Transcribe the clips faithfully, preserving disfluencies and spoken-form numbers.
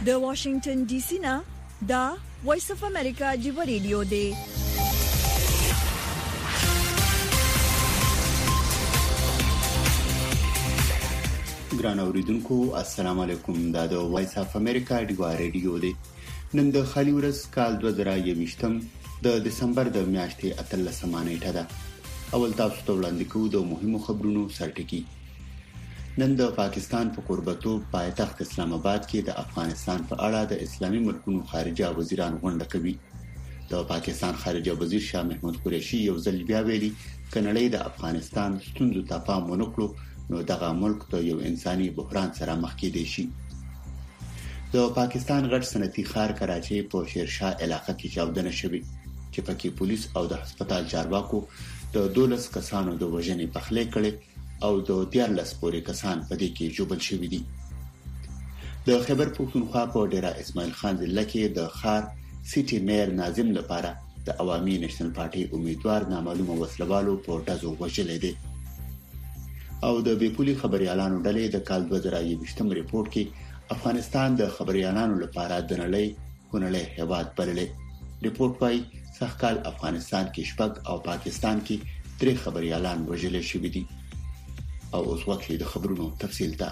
د واشنگټن ډي سي نه دا وایس اف امریکا جیو ریډیو دی. ګران اوریدونکو السلام علیکم. دا د وایس اف امریکا جیو ریډیو دی. نن د خالي ورځ کال دوه زره یوویشتم د دسمبر د میاشتې اتلسمه نیټه ده. اول تاسو ته وړاندې کوو د مهمو خبرونو سرټکی. نن د پاکستان په قربتوب پایتخت اسلام آباد کې د افغانستان په اړه د اسلامي ملکونو خارجه وزیران غونډه کوي. د پاکستان خارجه وزیر شاه محمود قریشي یو ځل بیا ویلي کنړۍ د افغانستان ستونزو ته پام ونکړو نو دغه ملک ته یو انساني بحران سره مخ کېدی شي. د پاکستان غټ صنعتي ښار کراچۍ په شیرشاه علاقې کې چاودنه شوې چې پکې پولیس او د هسپتال چارواکو د دولس کسانو د وژنې پخلی کړي او د دیارلس پورې کسان په دې کې جوبل شوي دي. د خیبر پښتونخوا په ډیره اسماعیل خان ضلع کې د خار سیټي میر ناظم لپاره د عوامي نېشنل پارټي امیدوار نامعلومه وسلوالو په ډزو وژلې دي. او د بیپولي خبريالانو ډلې د کال دوه زره یوویشتم ریپورت کې افغانستان د خبريالانو لپاره د نړۍ کونړې هیواد بللې. ریپورت وايي سخکال افغانستان کې شپږ او پاکستان کې درې خبريالان وژل شوي دي. او اوس وخت د خبرونو تفصیل ته.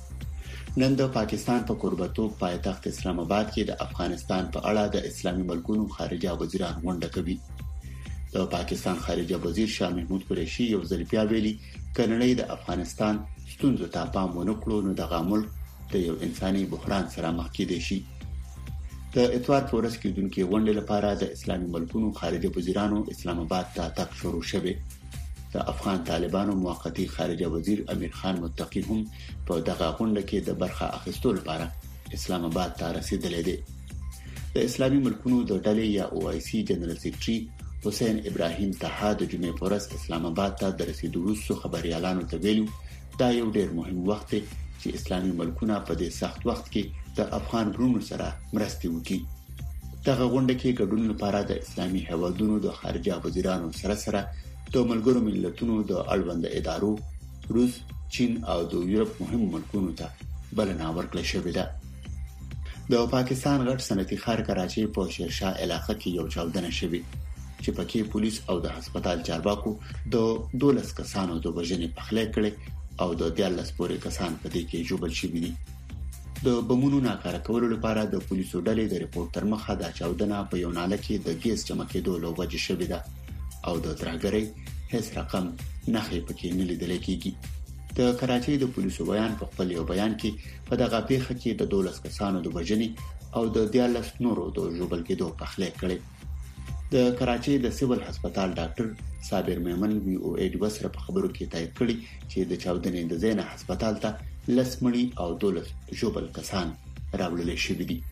نن د پاکستان په قربتوب پایتخت اسلام آباد کې د افغانستان په اړه د اسلامي ملکونو خارجه وزیران غونډه کوي. د پاکستان خارجه وزیر شاه محمود قریشي یو ځل بیا ویلي کنړۍ د افغانستان ستونزو ته پام ونکړو نو دغه ملک د یو انساني بحران سره مخ کېدی شي. د اتوار په ورځ کې دونکو غونډې لپاره د اسلامي ملکونو خارجه وزیرانو اسلام آباد ته تګ شروع شوه. د افغان طالبانو موقتی خارجه وزیر امیر خان متقی هم په دغه غونډه کې د برخه اخیستلو لپاره اسلام آباد ته رسیدلی دی. د اسلامي ملکونو د ډلې یا او آی سی جنرال سیکریټري حسین ابراهیم طه د جمعې په ورځ اسلام آباد ته د رسیدو وروسته خبريالانو ته ویلو دا یو ډېر مهم وخت دی چې اسلامي ملکونه په دې سخت وخت کې د افغان ورونو سره مرسته وکړي. دغه غونډه کې ګډون لپاره د اسلامي هیوادونو د خارجه وزیرانو سره سره د ملګرو ملتونو د اړوند ادارو روس، چین او د یورپ مهم ملکونو ته بلنه ورکړل شوې ده. د پاکستان غټ صنعتي ښار کراچۍ په شیرشاه علاقې کې یو چاودنه شوې چې پکې پولیس او د هسپتال چارواکو د دولس کسانو د وژنې پخلی کړي او د دیارلس پورې کسان په دې کې جوبل شوي دي. د بمونو ناکاره کولو لپاره د پولیسو ډلې د ریپورت تر مخه د چاودنه په یو ناله کې د ګیس جمع کېدو له وجې شوې ده او د ترهګرۍ هیڅ رقم نښې پکې نه لیدل کېږي. د کراچۍ د پولیسو بیان په خپل یو بیان کې په دغه پیښه کې د دولس کسانو د وژنې او د دیارلس نورو د جوبل کېدو پخلی کړي. د کراچۍ د سیول هسپتال ډاکټر صابر میمن وی او ای ډي سره په خبرو کې تایید کړي چې د چاودنې د زینه هسپتال ته لسمړي او دولس جوبل کسان راوړل شوي دي.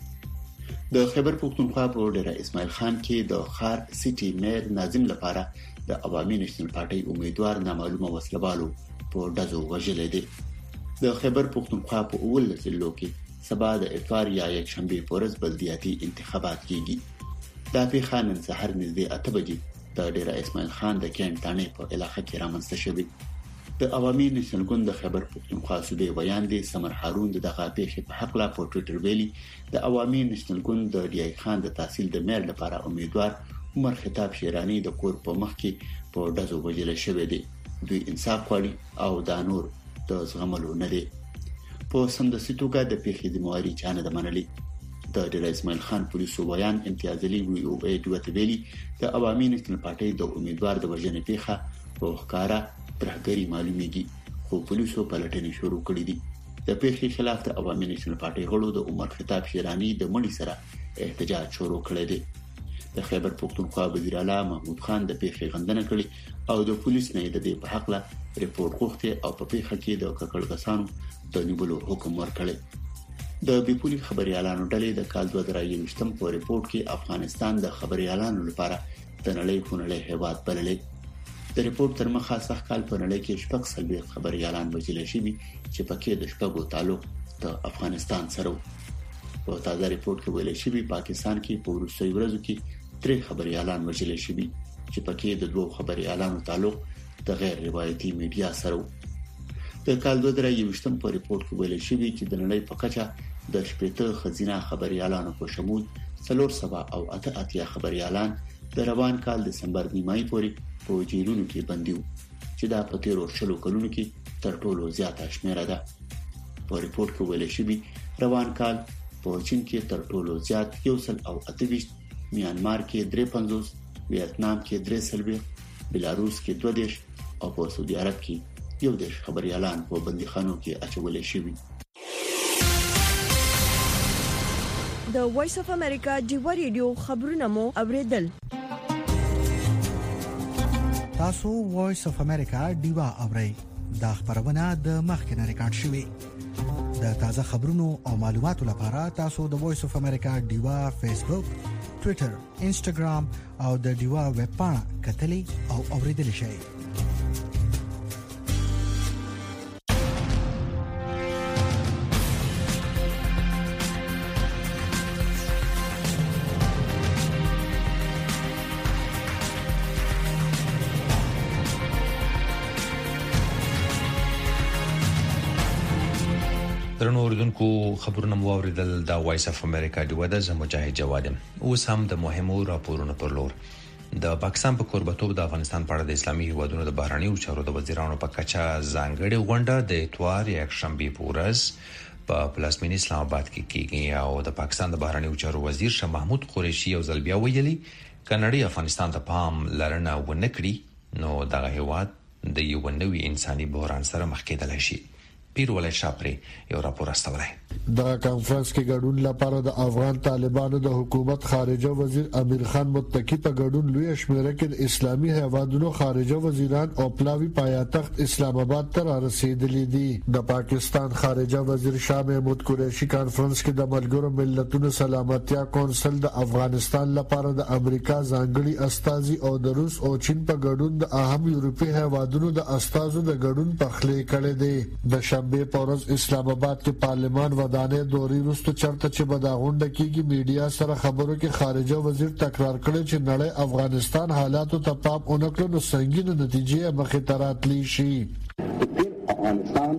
د خیبر پښتونخوا په ډیره اسماعیل خان کې د خار سیټي میر ناظم لپاره د عوامي نېشنل پارټي امیدوار نامعلومه وسلوالو په ډزو وژل دي. د خیبر پښتونخوا په اول ضلعو کې سبا د اتوار یا یک شنبه په ورځ بلدیاتي انتخابات کیږي. دا پیښه نن سهار نږدې اته بجې د ډیره اسماعیل خان د کیمپ تانې په علاقې کې رامنځته شوې. د عوامي نېشنل ګوند د خیبر پښتونخوا صوبې ویاندې سمر هارون د دغه پیښې په حق لا په ټوئیټر ویلي د عوامي نېشنل ګوند د ډي آی خان د تحصیل د میر لپاره امیدوار عمر خطاب شیرانی د کور په مخ کې په ډزو وژل شوی دی. دوی انصاف غواړي او دا نور د زغملو نه دی. په سمدستي توګه د پیښې د مواري چانه د منلي د ډیر اسماعیل خان پولیسو بیان امتیاز علي وی او ای ډي ویلي د عوامي نېشنل پارټي د امیدوار د وژنې پیښه په ښکارا ترهګري معلومیږي خو پولیسو پلټنې شروع کړې دي. د پیښې خلاف د عوامي نېشنل پارټي غړو د عمر خطاب شیرانی د مړي سره احتجاج شروع کړی دی. د خیبر پښتونخوا وزیر اعلی محمود خان د پیښې غندنه کړې او د پولیس نه د دې په حق لا ریپورت غوښتي او په پیښه کې د ککړګسانو د نیولو حکم ورکړي. د بیپولي خبريالانو ډلې د کال دوه زره یوویشتم په ریپورت کې افغانستان د خبريالانو لپاره د نړۍ کونړې هیواد بللې. د ریپورت تر مخه سخت کال په نړۍ کې شپږ سلبي خبريالان وژل شوي چې پکې د شپږو تعلق د افغانستان سره. په تازه ریپورت کې ویل شوی پاکستان کې په وروستیو ورځو کې درې خبريالان وژل شوي چې پکې د دوه خبريالانو تعلق د غیر روایتي میډیا سره. د کال دوه زره یوویشتم په ریپورت کې ویل شوی چې د نړۍ په کچه د شپېته خزینه خبريالانو په شمول څلور سوه او اته اتیا خبريالان د روان کال دسمبر نیمایي پورې په جیلونو کې بندي وو چې دا په تیرو شلو کلونو کې تر ټولو زیاته شمیره ده. په ریپورت کې ویل شوی روان کال په چین کې تر ټولو زیات یو سل او اته ویشت، میانمار کې درې پنځوس، ویتنام کې درې سلوي، بلاروس کې دوه دیش او په سعودي عرب کې یو دیش خبريالان په بندیخانو کې اچول شوي. د وایس اف امریکا ډیوا ریډیو خبرونه مو اوریدل. تاسو وایس اف امریکا ډیوا اورئ. دا خبرونه د مخکنه ریکارډ شوې. د تازه خبرونو او معلوماتو لپاره تاسو د وایس اف امریکا ډیوا فیسبوک، ټوئیټر، انسټاګرام او د ډیوا ویب پاڼه کتلې او اوریدل شئ. درنو اوریدونکو خبرونه مو اوریدل. دا وایس اف امریکا دی ودا زمو مجاهد جوادم. اوس هم د مهمو راپورونو پر لور. د پاکستان په قربتوب د افغانستان په اړه د اسلامي هیوادونو د بهرنیو چارو د وزیرانو په کچا ځانګړي غونډه د اتوار یک شنبه پورز په پلازمینه اسلام آباد کې کیږي او د پاکستان د بهرنیو چارو وزیر شاه محمود قریشي او ځل بیا ویلي کنړی افغانستان ته پام لرنه ونکړي نو دغه هیواد د یو نوې انساني بحران سره مخ کېدلی شي. پیر ولای شاپری یو راپور استولای. د کانفرنس کې ګډون لپاره د افغان طالبانو د حکومت خارجه وزیر امیر خان متکی په ګډون لوی شمیره کې د اسلامي هیوادونو خارجه وزیران او پلاوی پایتخت اسلام آباد ته رسیدلي دي. د پاکستان خارجه وزیر شاه محمود قریشي کانفرنس کې د ملګرو ملتونو سلامتیا کونسل د افغانستان لپاره د امریکا ځانګړي استازي او د روس او چین په ګډون د اهم یورپی هیوادونو د استازو د ګډون پخلې کړې دي. د شنبه پورز اسلام آباد کې پارلمان ودانې دوري وروسته چرته چې به دا غونډه کېږي میډیا سره خبرو کې خارجه وزیر تکرار کړی چې نړۍ افغانستان حالاتو ته پام اونکړي نو سنگینه نتیجې مخې ته راتلی شي. افغانستان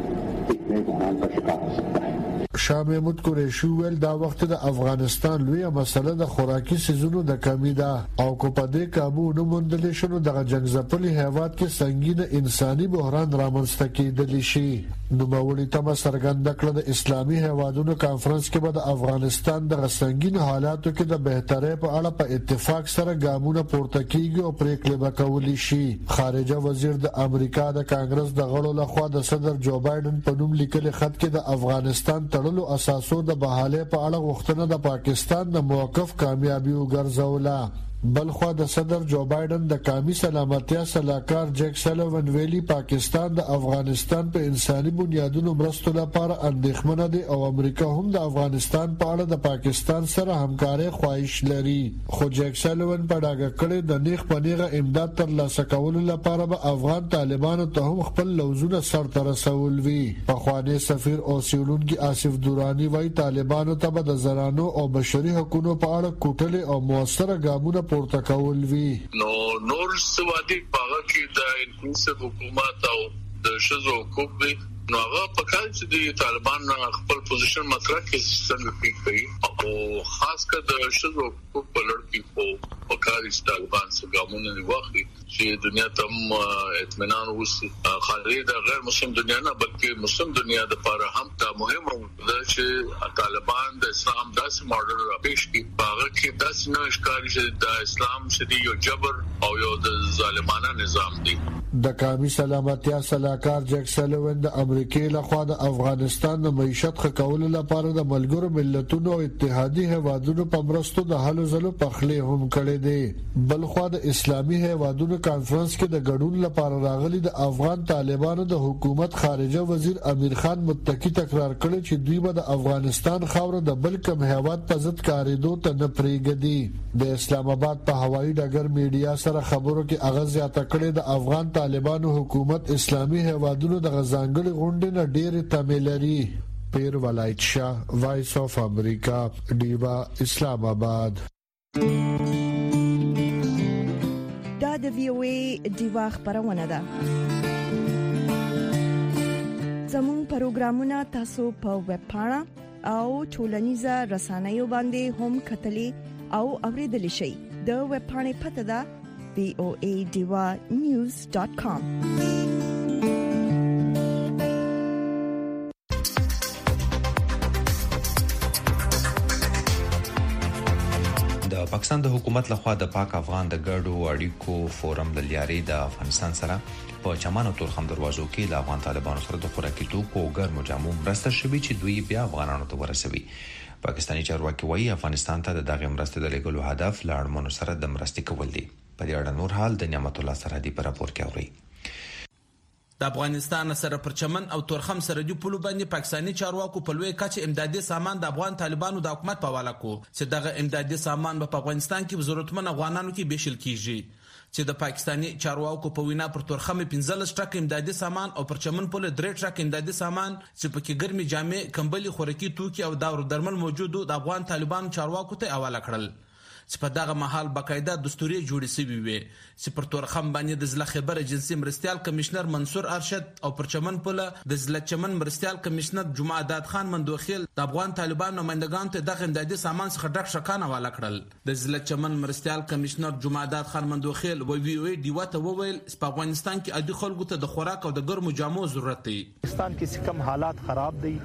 د بحران کا شکار ہو سکتا ہے. شاه محمود قریشي ویل دا وخت د افغانستان لویه مسله د خوراکي سيزونو د کمی ده او کو په دې کابو نه مندل شنو د جنگ ځپلي هیواد کې سنگینه انساني بحران رامنځته کېدلی شي. نو مولي تم سرګند کړ د اسلامي هیوادونو کانفرنس کې به د افغانستان د سنگین حالاتو کې د بهترۍ په اړه په اتفاق سره ګامونه پورته کیږي او پریکړې وکولي شي. خارجه وزیر د امریکا د کانګرس د غړو لخوا د صدر جو بایدن په نوم لیکلي خط کې د افغانستان تړلو اساسو د بحاله په اړه غوښتنه د پاکستان د موقف کامیابی وګرځوله. بلخوا د صدر جو بایدن د قومي سلامتیا صلاحکار جیک سلوون ویلي پاکستان د افغانستان په انساني بنیادونو مرستو لپاره اندېښمنه دي او امریکا هم د افغانستان په اړه د پاکستان سره همکاري خواهش لري. خو جیک سلوون په ډاګه کړی د نیغ په نیغه امداد ترلاسه کولو لپاره به افغان طالبانو ته هم خپل لوزونه سرته رسول وي. پخوانی سفیر او سیولونکي آصف دورانی وایي طالبانو ته به د زنانو او بشري حقوقو په اړه کوټلې او موثره ګامونه پورته کول وی. نو نور سوادي پاغه کې د انکلوسیو حکومت او د شذو حقوق نو هغه په کال چې د طالبان خپل پوزیشن مطرح کې څنګه کوي او خاص کر د شذو حقوق په لړ کې په وکاري طالبان څخه ګامونه نیوخي چې دنیا ته اطمینان وسی خاري د غیر مسلم دنیا نه بلکې مسلم دنیا د لپاره هم دا مهمه ده چې طالبان د اسلام داسې ماډل را پیش کړي هغه کې داسې نه ښکاري چې د اسلام چې یو جبر او یو د ظالمانه نظام دی. د قومي سلامتیا صلاحکار جیک سلوون د امریکای لخوا د افغانستان د معیشت ښه کولو لپاره د ملګرو ملتونو او اتحادیه هیوادونو په مرستو د هلو ځلو پخلې هم کړې دي. بلخوا د اسلامي هیوادونو کانفرنس کې د ګډون لپاره راغلي د افغان طالبانو د حکومت خارجه وزیر امیر خان متکی تکرار کړی چې دوی به د افغانستان خاوره د بل کوم هیواد په ضد کاریدو ته نه پریږدي. د اسلام آباد په هوایي ډګر میډیا سره خبرو کې اغاز زیاته کړې د افغان طالبانو حکومت اسلامي هیوادونو د غزانګل غونډې نه ډېر تمه لري. پیر ولایت شاه وایس اف امریکا ډیوا اسلام آباد. دا د وی او ای ډیوا خبرونه ده. زموږ پروګرامونه تاسو په ویب پاڼه او ټولنیزه رسنیو باندې هم کتلې او اوریدل شي. د ویب پاڼې پته ده وی او ای ډیوا نیوز ډاټ کام. د پاکستان د حکومت لخوا د پاک افغان د ګډو اړیکو فورم د لیاري د افغانستان سره په چمن او تورخم دروازو کې د افغان طالبانو سره د خوراکي توکو او ګرمو جامو مرسته شوې چې دوی بیا افغانانو ته ورسوي. پاکستاني چارواکي وايي افغانستان ته د دغه مرستې د لګولو هدف لاړمنو سره د مرستې کول دي. په دې اړه نور حال د نعمت الله سرحدي په راپور کې اوري. د افغانستان سره پر چمن او تورخم سره د پلو باندې پاکستاني چارواکو په لوی کچ امدادي سامان د افغان طالبانو د حکومت په حواله کو چې دغه امدادي سامان په افغانستان کې ضرورتمن افغانانو کې بشل کیږي. چې د پاکستاني چارواکو په وینا پر تورخم پنځلس ټرک امدادي سامان او پر چمن په درې ټرک امدادي سامان چې پکې ګرمي جامې، کمبلي، خوراکي توکي او دارو درمل موجود د افغان طالبانو چارواکو ته حواله کړل. چې په دغه محل باقاعده دستوري جوړې شوی وي چې پر تورخم باندې د ځله خبر ایجنسی مرستيال کمشنر منصور ارشد او پر چمن په د ځله چمن مرستيال کمشنر جمعه عداد خان مندوخیل د افغان طالبان نمائندگان ته دغه امدادي سامان څخه ډک شکانه والا کړل. د ځله چمن مرستيال کمشنر جمعه عداد خان مندوخیل او وی او ای ډیوا ته وویل چې په افغانستان کې عادي خلکو ته د خوراک او د ګرمو جامو ضرورت دی. افغانستان کې کوم حالات خراب دي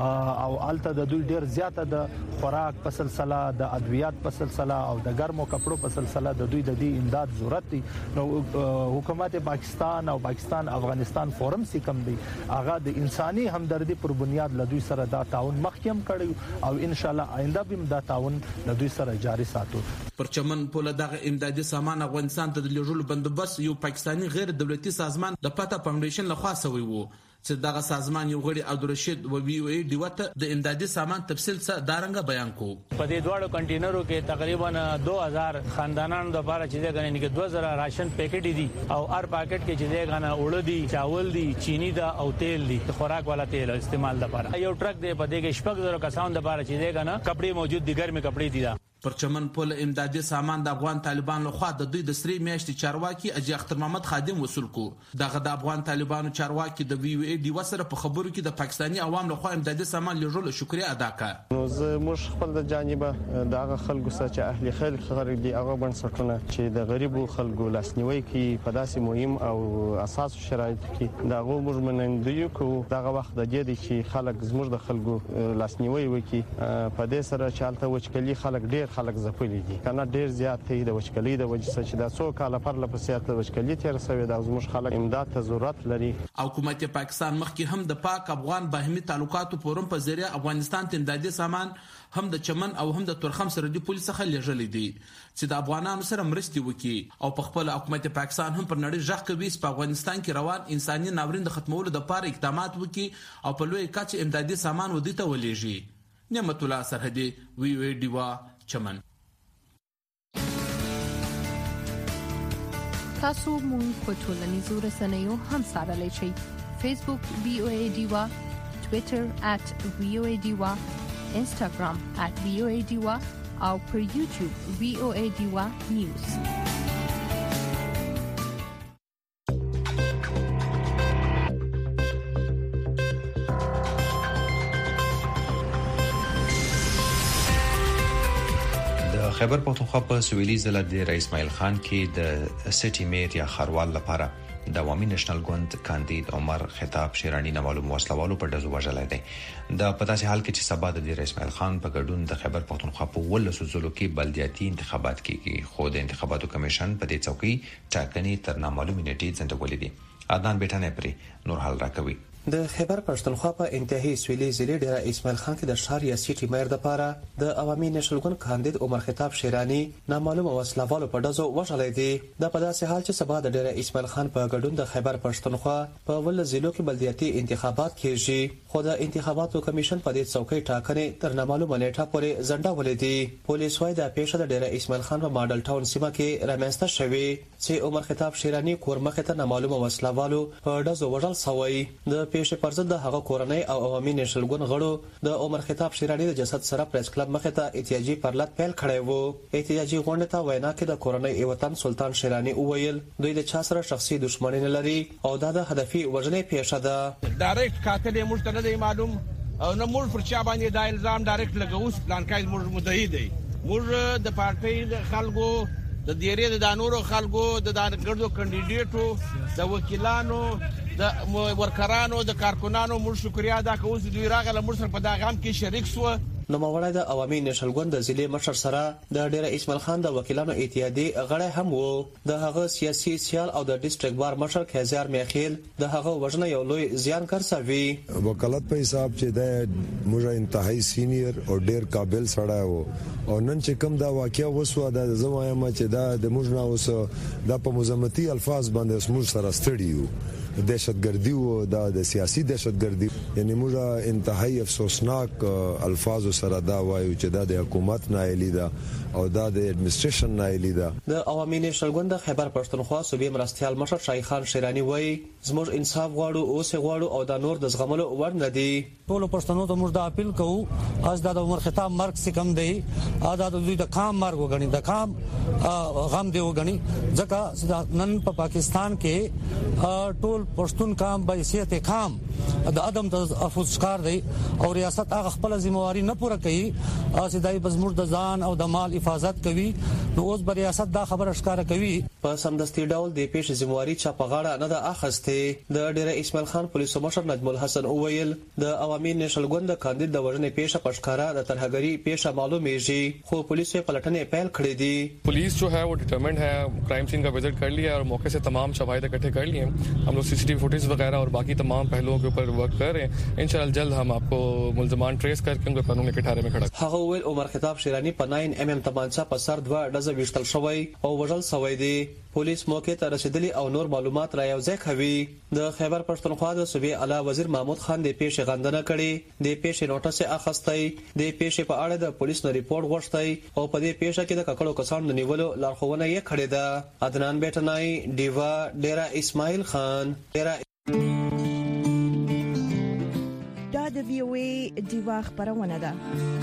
او الته د دوی ډیر زیاته د خوراک په سلسله، د ادویات په سلسله او د ګرمو کپړو په سلسله د دوی د دې امداد ضرورت دي. نو حکومت پاکستان او پاکستان افغانستان فورم سي کوم دي هغه د انساني همدردي پر بنیاد له دوی سره دا تعاون مخکیم کړی او ان شاء الله آینده به دا تعاون له دوی سره جاري ساتو. پر چمن په دغه امدادي سامان افغانستان ته د لېږلو بندوبست یو پاکستاني غیر دولتي سازمان د پاتا فاونډیشن لخوا شوی وو چې دغه سازمان یو غړي عبدالرشید او وی او ای ډیوته د امدادي سامان تفصیل څه دارنګ بیان کو. په دې دوه کنټینرو کې تقریبا دو هزار خاندانانو د لپاره چې دغه نه کې دو زره راشن پاکټ دي او هر پاکټ کې چې دغه نه وړ دي، چاول دي، چینی دا او تیل دي، خوراک والا تیل استعمال لپاره. یو ټرک دی په دې کې شپږ زره کسان د لپاره چې دغه نه کپڑے موجود دي، ګرمي کپڑے دي. پر چمن پول امدادي سامان د افغان طالبان له خوا د دوی د سری میاشتې چارواکي اجي اختر محمد خادم وصول کو. دغه د افغان طالبانو چارواکي د وی او ای ډی وسره په خبرو کې د پاکستاني عوام له خوا امدادي سامان لږه شکریا ادا کړ. نو زه مش خپل د جانبه دغه خلکو سره چې اهلي خلک خبرې دي هغه بنسټونه چې د غریبو خلکو لاسنیوي کوي په داسې مهم او اساس شرایط کې دغه موږ منندوی کو. دغه وخت د دې چې خلک زموږ د خلکو لاسنیوي وکي په دې سره چالتہ وچکلي خلک ډیر خلک زپلي دي کنه ډیر زیات دی د وچکلي د وجې چې دا څو کال پر لپسیات د وچکلي تیر سوي د زموږ خلک امداد ته ضرورت لري. حکومت پاکستان مخکې هم د پاک افغان باهمي تعلقاتو فورم په ذریعہ افغانستان ته امدادي سامان هم د چمن او هم د تورخم سره د پولیس څخه لېږلې دي چې د افغانانو سره مرستي وکړي او په خپل حکومت پاکستان هم پر نړۍ ځخ کوي چې په افغانستان کې روان انساني ناورین د ختمولو لپاره اقدامات وکړي او په لوی کچ امدادي سامان ودی ته ولېږي. نعمت الله سرحدي وی وی ډیوا چمن. تاسو مونږ په ټولنیزو رسنیو هم سره شئ. فیسبوک وی او ای ډیوا، ټوئیټر ات وی او ای ډیوا، انسټاګرام ات وی او ای ډیوا او پر یوټیوب وی او ای ډیوا نیوز. خیبر پختونخوا په سویلي ضلع د رئیس اسماعیل خان کې د سټي میر یا خروال لپاره د عوامي نېشنل ګوند کاندید عمر خطاب شیرانی نامعلوم وسلوالو په دزو وژلای دی. د پداسې حال کې چې سبا د رئیس اسماعیل خان په ګډون د خیبر پختونخوا په ولسو ضلعو کې بلدیاتي انتخابات کیږي، خو د انتخاباتو کمیشن په دې څوکۍ ټاکنې تر نامعلومې نیټې ځنډولې دي. عدنان بیٹانه پرې نور حال راکوي. د خیبر پښتونخوا په انتهایی سویلي ضلع ډیر اسماعیل خان کې د شهر یا سیټي مېر د پاره د عوامي نېشنل ګوند کاندید عمر خطاب شیرانی نامعلوم وسلوالو په دزو وژلې دي. د پداسې حال چې سبا د ډیر اسماعیل خان په ګډون د خیبر پښتونخوا په ول ضلعو کې بلدیاتي انتخابات کیږي، خو د انتخاباتو کمیشن په دې څوکۍ ټاکنې تر نامعلومه نیټه پورې ځنډولې دي. پولیس وايي د پیښه د ډیر اسماعیل خان په ماډل ټاون سیمه کې رامنځته شوې چې عمر خطاب شیرانی کورمخه ته نامعلومه وسلوالو په دزو وژل شوی. د پیښې پر ضد د هغه کورنۍ او عوامي نېشنل ګوند غړو د عمر خطاب شیرانی د جسد سره پریس کلب مخه ته احتجاجي پرلط پیل کړی وو. احتجاجي غونډه ته وینا کې د کورنۍ وطن سلطان شیرانی وویل دوی د چا سره شخصي دښمنی نه لري او دا د هدفي وژنې پیښه ده. ډایرکټ قاتل موږ ته نه دی معلوم او نه موږ پر چا باندې دا الزام ډایرکټ لګوو پلان کای موږ مدعي دی موږ د پارټۍ د خلکو د دیری د دانورو خلکو د دانګردو کاندیدټو د وکیلانو د ورکرانو د کارکونانو موږ شکریا ادا کوو چې دوی راغله موږ سره په دا غام کې شریک شو. نو مولای د عوامي نېشنل ګوند د ضلع مشر سره د ډېر اسماعیل خان د وکیلانو اتحادیې غړی هم وو. د هغه سیاسي سیال او د ډیسټریکټ بار مشر خیزار میخیل د هغه وژنه یو لوی زیان کار سوي. وکالت په حساب چې د موږ انتهایی سینیئر او ډېر قابل سړی وو او نن چې کوم دا واقعیا وسو د زمایم چې دا د موږ نه اوس د په مزمتي الفاظ باندې موږ سره ستړي یو دهشتګردي او د سیاسي دهشتګردي یعنی موږ انتهایی افسوسناک الفاظ سره دا وایو چې دا د حکومت نه لیدا او دا د اډمنستریشن نه لیدا. د عوامي نېشنل ګوند خیبر پښتونخوا صوبې مرستيال مشر شای خان شیرانی وایي زموږ انصاف غواړو او سه غواړو او د نور د زغملو ور نه دي. ټول پښتنو ته موږ د اپیل کوو از د عمر خطاب مرګ څخه کم دی آزاد دوی د کام مرګ وګڼي د کام غم دی وګڼي ځکه نن په پاکستان کې ټول پښتون کام به حیثیت کام د ادم د افسوس کار دی او ریاست هغه خپل ځمواري نه پوره کوي چې دای بزمر د ځان او د مال حفاظت کوي نو اوس بر ریاست دا خبره ښکارا کوي. په سمدستي ډول د پیښ ځمواري چا په غاړه نه د اخسته د ډېر اسماعیل خان پولیسو مشر نجم الحسن اویل د عوامي نېشنل ګوند کاندید د وژنې پیښه پښکارا د ترهګری پیښه معلومیږي خو پولیسو پلټنې پیل کړې دي. पुलिस जो है वो डिटरमिन्ड है क्राइम सीन का विजिट कर लिया और मौके से तमाम शवाहिद इकट्ठे कर लिए हम लोग सीसीटीवी फुटेज वगैरह और बाकी तमाम पहलुओं के ऊपर वर्क कर रहे हैं इंशाल्लाह जल्द हम आपको मुल्ज़मान ट्रेस करके उनको कानून के किनारे में खड़ा هغه عمر خطاب شیرانی په ناین ام ام تمانچا په سر دوه ډزه وشتل شوی او وژل شوی دی. پولیس موقع ته رسیدلی او نور معلومات را یوځای کوي. د خیبر پښتونخوا د صوبې اعلی وزیر محمود خان د پیښې غندنه کړې د پیښې نوټس اخیستی د پیښې په اړه د پولیس نه ریپورت غوښتي او په دې پیښه کې د ککړو کسانو نیولو لارښوونه یې کړې ده. عدنان بیٹنای دیوا ډیرا اسماعیل خان ډیرا دا د وی او ای دیوا خبرونه ده.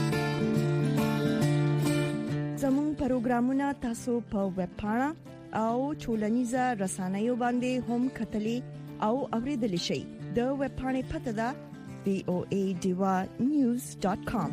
زموږ پروګرامونه تاسو په ویب پاڼه او ټولنیزه رسنیو باندې هم کتلی او اوریدلی شئ. د ویب پاڼې پته ده وی او ای دیوا نیوز ډاټ کام.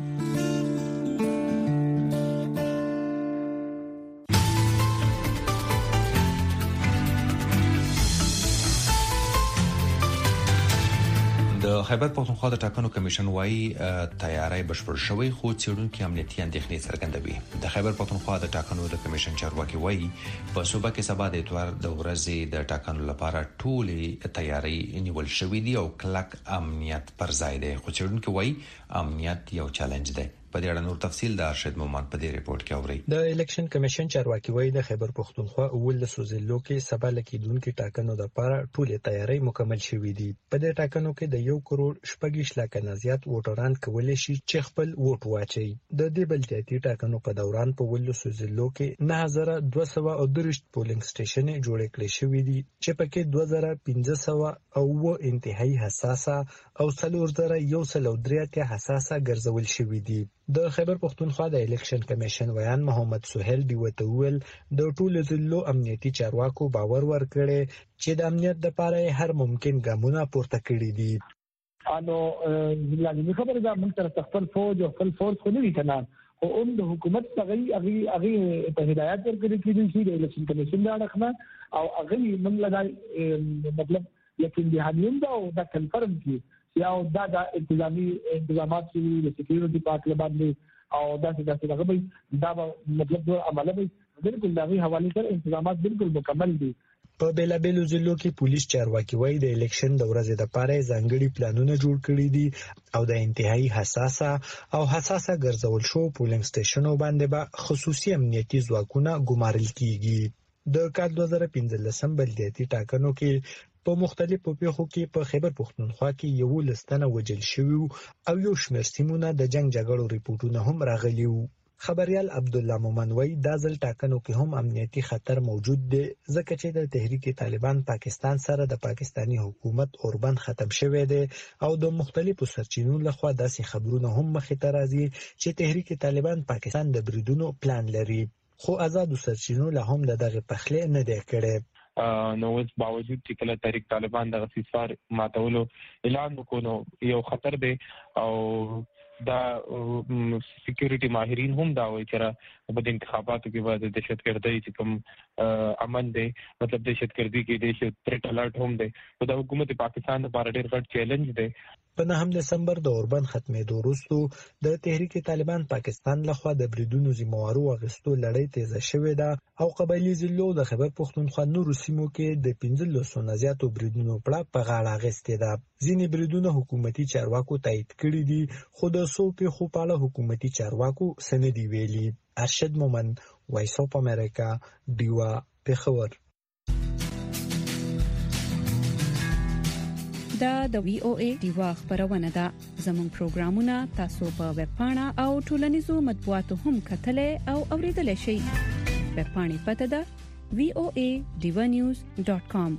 د خیبر پښتونخوا د ټاکنو کمیشن وايي تیاری بشپړ شوی خو څېړونکو امنیتي اندېښنې څرګندوي. د خیبر پښتونخوا د ټاکنو د کمیشن چارواکي وايي په صوبه کې سبا د اتوار د ورځې د ټاکنو لپاره ټولې تیاری نیول شوې دي او کلک امنیت پر ځای دی خو څېړونکو وايي امنیت یو چیلنج دی. په دې اړه نور تفصیل د ارشد مومند په دې ریپورت کې اوري. د الیکشن کمیشن چارواکي وايي د خیبر پښتونخوا اول سوزلو کې سبا لکیدونکو ټاکنو لپاره ټولې تیاری مکمل شوې دي. په دې ټاکنو کې د یو کروڑ شپږ لک نه زیات ووټران کولای شي چې خپل ووټ واچي. د دې بلدیاتي ټاکنو په دوران په اول سوزلو کې نه هزار دوه سوه او درشت پولینګ سټیشن جوړ کړي شوې دي چې پکې دوه هزار پنځه سوه او و انتهایی حساسه او څلور زره یو سل او درې اتیا حساسه ګرځول شوې دي. د خیبر پښتونخوا د الیکشن کمیشن ویان محمد سہیل دیوتول د ټولو ضلعو امنیتي چارواکو باور ورکړي چې د امنیت لپاره هر ممکن ګامونه پورته کړي دي. انو لازمي خبره ده موږ تر خپل فوج او خپل فورس خو نه وی کنه او هم د حکومت څنګه هغه هغه په هدایت ورکړي کېږي چې د الیکشن کمیشن دا رخنه او هغه موږ لږه مطلب یقین دي هانیم دا او دا کنفرم کی یا دا د انتظامی انتظامات چې د سکیورټي پارټ باندې او دا چې دا څنګه دا مطلب د عمله به بالکل دغه حواله سره انتظامات بالکل مکمل دي. په بیلابیلو ضلعو کې پولیس چارواکي وايي د الیکشن د ورځې لپاره ځانګړي پلانونه جوړ کړي دي او د انتهایی حساسه او حساسه ګرځول شو پولینګ سټیشنو باندې به خصوصي امنیتي ځواکونه ګمارل کیږي. د کال دوه زره پنځلسم بلدیاتي ټاکنو کې په مختلفو پیښو کې په خیبر پښتونخوا کې یو لستنه وجل شوی او یو شمېر سیمونه د جنگ جګړو ریپورتونه هم راغلي وو. خبريال عبد الله مومن وای د ځل ټاکنو کې هم امنیتي خطر موجود دی ځکه چې د تحریک طالبان پاکستان سره د پاکستانی حکومت اوربند ختم شوی دی او د مختلفو سرچینو لخوا داسې خبرونه هم مخې ته راځي چې تحریک طالبان پاکستان د بریدونو پلان لري خو آزاد سرچینو له هم دغه پخلې نه دی کړی. نو اوس باوجود چې کله تحریک طالبان د غسیسار ماتولو اعلان وکړو یو خطر دی او دا سکیورټي ماهرین هم دا وایي چې په د انتخاباتو کې به د دهشتګردۍ چې کوم امن دی مطلب دهشتګردي کې د تھریټ الرټ هم دی او د حکومت پاکستان لپاره ډېر غټ چیلنج دی. په نهم دسمبر د اوربند ختمېدو وروسته د تحریک طالبان پاکستان لخوا د بریدونو ذمہوارو اخیستو لړۍ تیزه شوې ده او قبایلی ضلعو د خیبر پښتونخوا نورو سیمو کې د پنځه سوه نه زیاتو بریدونو پړه په غاړه اخیستې ده. ځینې بریدونه حکومتي چارواکو تایید کړي دي خو د څو پیښو په اړه حکومتي چارواکو څه نه دي ویلي. ارشد مومند، وایس اف امریکا، ډیوا، پېښور. دا د وی او ای ډیوا خبرونه ده. زموږ پروګرامونه تاسو په ویب پاڼه او ټولنیزو مطبوعاتو هم کتلای او اوریدلای شئ. ویب پاڼې پته ده وی او ای ډیوا نیوز ډاٹ کام.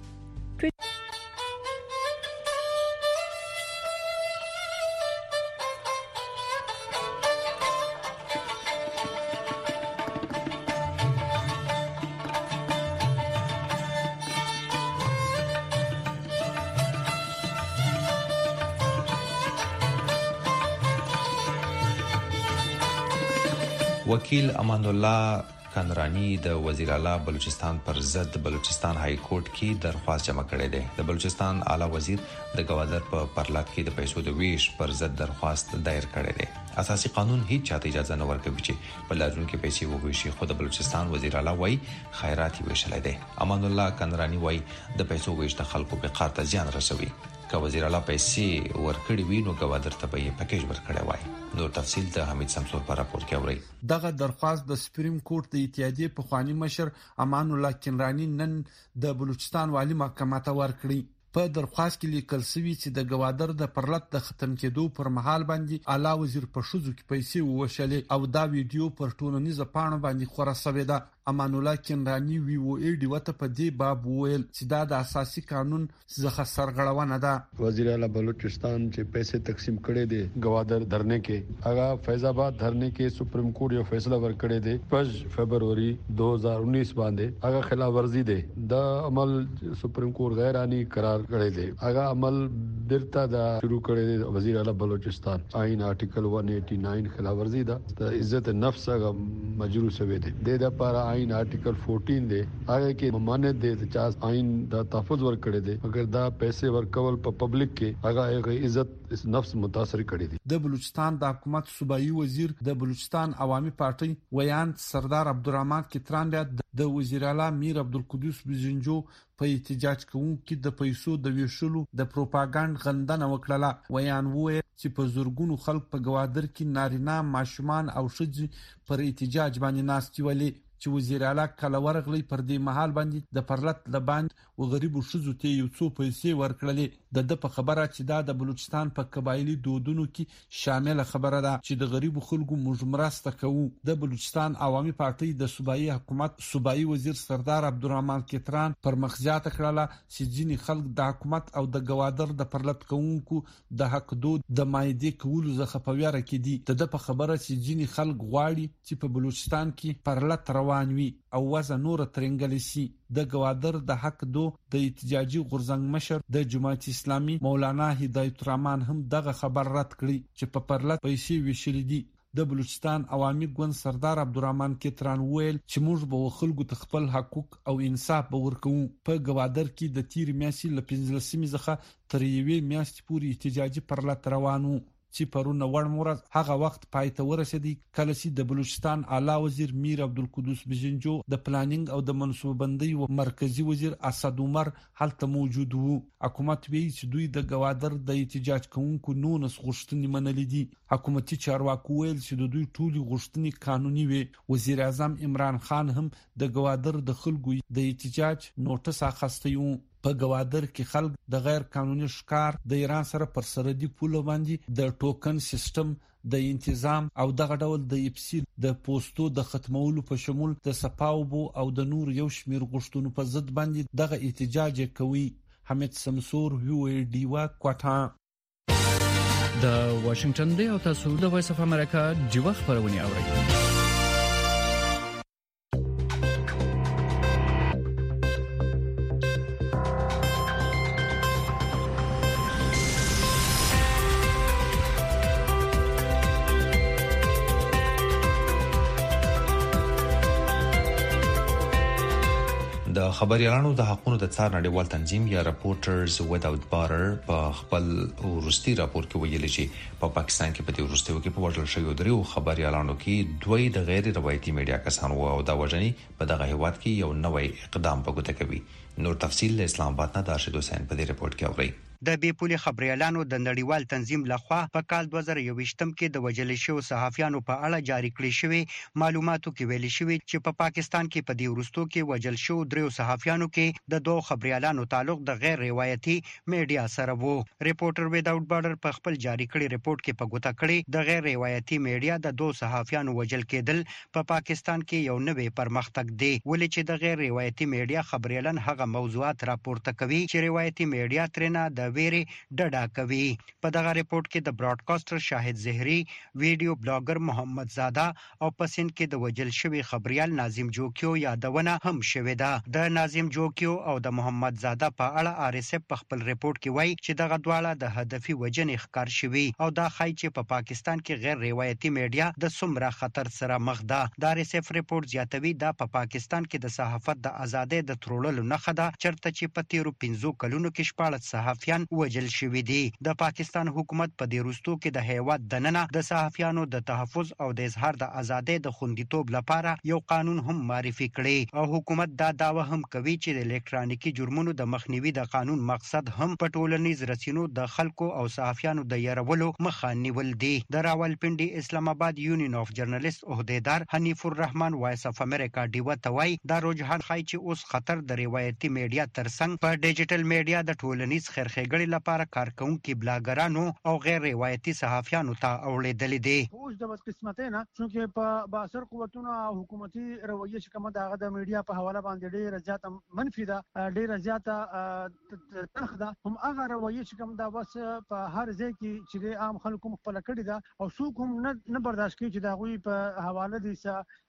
وکیل امان الله کانرانی د وزیر اعلی بلوچستان پر ضد بلوچستان های کورټ کې درخواست جمع کړې ده. د بلوچستان اعلی وزیر د گوادر په پرلط کې د پیسو د ویش پر ضد درخواست دایر کړې ده. اساسي قانون هیڅ چاته اجازه نه ورکوي چې په لارون کې پیسې وګوي. خو د بلوچستان وزیر اعلی وایي خیرات ویشل دي. امان الله کانرانی وایي د پیسو ویش د خلکو په قار ته زیان رسوي. که وزیر اعلی پیسې ورکړي وي نو گوادر ته به یې پکیج ورکړي وای. نور تفصیل د حمید سمسور پر راپور کې اوري. دغه درخواست د سپریم کورټ د اتحادیې په خواني مشر امان الله کانرانی نن د بلوچستان والی محکمه ته ورکړي. په درخواست کې لیکل شوی چې د گوادر د پرلط د ختم کېدو پر مهال باندې اعلی وزیر په شوزو کې پیسې ووشلې او دا ویډیو پر ټولنیزه پاڼه باندې خورا شوې ده. امان الله کانرانی وی او ای ډی وته په دې باب ویل چې دا د اساسي قانون څخه سرغړونه ده. وزیر اعلی بلوچستان چې پیسې تقسیم کړي دي گوادر دھرنے کې هغه فیض آباد دھرنے کې سپریم کورټ یو فیصله ورکړی دی پنځه فبرवरी دو ہزار انیس باندې هغه خلاف ورزي دی. دا عمل سپریم کورټ غیر قانوني قرار کړی دی. هغه عمل درته دا شروع کړی دی وزیر اعلی بلوچستان آئین آرټیکل ایک سو نواسی خلاف ورزي ده. د عزت نفس هغه مجروح شوی دی. د لپاره آئین آرټیکل چودہ دی هغه کې ممانعت دی چې آئین دا تحفظ ورکړي دي مګر دا پیسې ورکول په پبلک کې هغه هغه عزت نفس متاثر کړي دي. د بلوچستان د حکومت صوبایي وزیر د بلوچستان عوامي پارټي ویان سردار عبدالرحمن کتران د وزیر اعلی میر عبدالقدوس بزنجو په احتجاج کوونکو د پیسو د ویشلو د پروپاګاندا غندنه وکړه. ویان وویل چې په زورګونو خلک په گوادر کې نارینه ماشومان او ښځې پر احتجاج باندې ناستي ولې چې وزیر اعلی کله ورغلی پر دې محل باندې د پرلط لباند او غریبو شذو ته یو څو پیسې ورکړلې. د د په خبره چې دا د بلوچستان په قبایلی دودونو کې شامل خبره ده چې د غریبو خلکو مجمرسته کوو. د بلوچستان عوامي پارټي د صوبایي حکومت صوبایي وزیر سردار عبدالرحمن کتران پر مخزیات کړله چې ځینې خلک د حکومت او د گوادر د پرلط کوونکو د حق دود د مایدې کولو څخه په ویره کې دي. د د په خبره چې ځینې خلک غواړي چې په بلوچستان کې پرلط روان وي او وزه نور ترنګل شي. د گوادر د حق دو د احتجاجي غورځنګ مشر د جماعت اسلامي مولانا هدایت الرحمن هم دغه خبر رد کړی چې په پرلط پیسې ویشل دي. د بلوچستان عوامي ګوند سردار عبدالرحمن کتران ویل چې موږ به خلکو ته خپل حقوق او انصاف به ورکوو. په گوادر کې د تیر میاشتې ل پنځلسمې څخه تر یوې میاشتې پورې احتجاجي پرلط روان وو چې پرونه وړ مورز هغه وخت پای ته ورسېدی کله چې د بلوچستان اعلی وزیر میر عبدالقدوس بزنجو د پلانینګ او د منصوبه بندۍ او مرکزی وزیر اسد عمر هلته موجود وو. حکومت وی چې دوی د گوادر د احتجاج کوونکو نونس غوښتنې منلې دي. حکومتي چارواکو ویل چې د دوی ټولي غوښتنې قانوني وي. وزیر اعظم عمران خان هم د گوادر د خلکو د احتجاج نوټس اخیستی وو. په گوادر کې خلک د غیر قانوني ښکار د ایران سره پر سرحدي پولو باندې د ټوکن سیستم د انتظام او دغه ډول د اپسیل د پوسټو د ختمولو په شمول د صفاوبو او د نور یو شمیر غوښتنو په ضد باندې دغه احتجاج کوي. حمید سمسور وی او ډی وا کوټا د واشنگټن دی او تاسو د وایس اف امریکا دی وخت خبرونه اورئ. د خبريالانو د حقوقو د څار نړیوال تنظیم یا رپورټرز وداوت بارر په خپل ورستي راپور کې ویلي چې په پاکستان کې په دې ورستیو کې په وژل شوی درو خبريالانو کې دوی د غیر روایتي میډیا کسان وو او دا وژني په دغه هیواد کې یو نوې اقدام په ګوته کوي. نور تفصیل اسلام آباد نه دارشد حسین په دې رپورت کې اوري. د بیپولي خبريالانو د نړیوال تنظیم لخوا په کال دوه زره یوویشتم کې د وژل شوو صحافیانو په اړه جاری کړی شوی معلوماتو کې ویل شوی چې په پا پاکستان کې په دې ورستو کې وژل شوو درو صحافیانو کې د دوه خبريالانو تعلق د غیر روایتي میډیا سره وو. ریپورټر وداوت بارډر په خپل جاری کړي ریپورت کې په ګوته کړی د غیر روایتي میډیا د دوه صحافیانو وژل کېدل په پا پاکستان کې یو نوې پرمختګ دی، ولې چې د غیر روایتي میډیا خبريالان هغه موضوعات راپورته کوي چې روایتي میډیا ترنه د ویری ډډا کوي. په دغه ریپورت کې د براډکاسټر شاهد زهري، ویډیو بلاګر محمد زاده او پسند کې د وجل شوی خبريال ناظم جوکیو یادونه هم شوې ده. د ناظم جوکیو او د محمد زاده په اړه آر اس اف په خپل ریپورت کې وایي چې دغه دواړه د هدفي وجنې ښکار شوي او دا ښایي چې په پا پاکستان کې غیر روایتي میډیا د څومره خطر سره مخ ده. د آر اس اف ریپورت زیاتوي دا په پا پاکستان کې د صحافت د ازادۍ د تروللو نښه ده، چرته چې په تیرو پنځو کلونو کې شپږ صحافیان وجل شوي دي. د پاکستان حکومت په دې وروستو کې د هیواد دننه د صحافیانو د تحفظ او د اظهار د ازادۍ د خوندیتوب لپاره یو قانون هم معرفي کړي او حکومت دا داوا هم کوي چې د الکترونیکي جرمونو د مخنیوي د قانون مقصد هم په ټولنیز رسنیو د خلکو او صحافیانو د يرولو مخه نیول دي. د راولپنډي اسلام آباد یونین اف جرنالست عہدیدار حنیف الرحمن وایس اف امریکا ډیو توای دا رجحان ښایي چې اوس خطر د روایتي میډیا ترڅنګ په ډیجیټل میډیا د ټولنیز خیرخېګړې لپاره کارکونکو بلاګرانو او غیر روایتي صحافیانو ته اوړېدل دي. اوس د بدقسمتۍ نه چې په باثر قوتونو او حکومتي رویه چې کومه دغه د میډیا په حواله باندې ډېر زیاته منفي ده، ډېر زیاته تلخ ده، هم هغه رویه چې کوم دا بس په هر ځای کې چې عام خلکو خپل کړی ده او څوک هم نه برداشت کوي چې دا غوي په حواله دي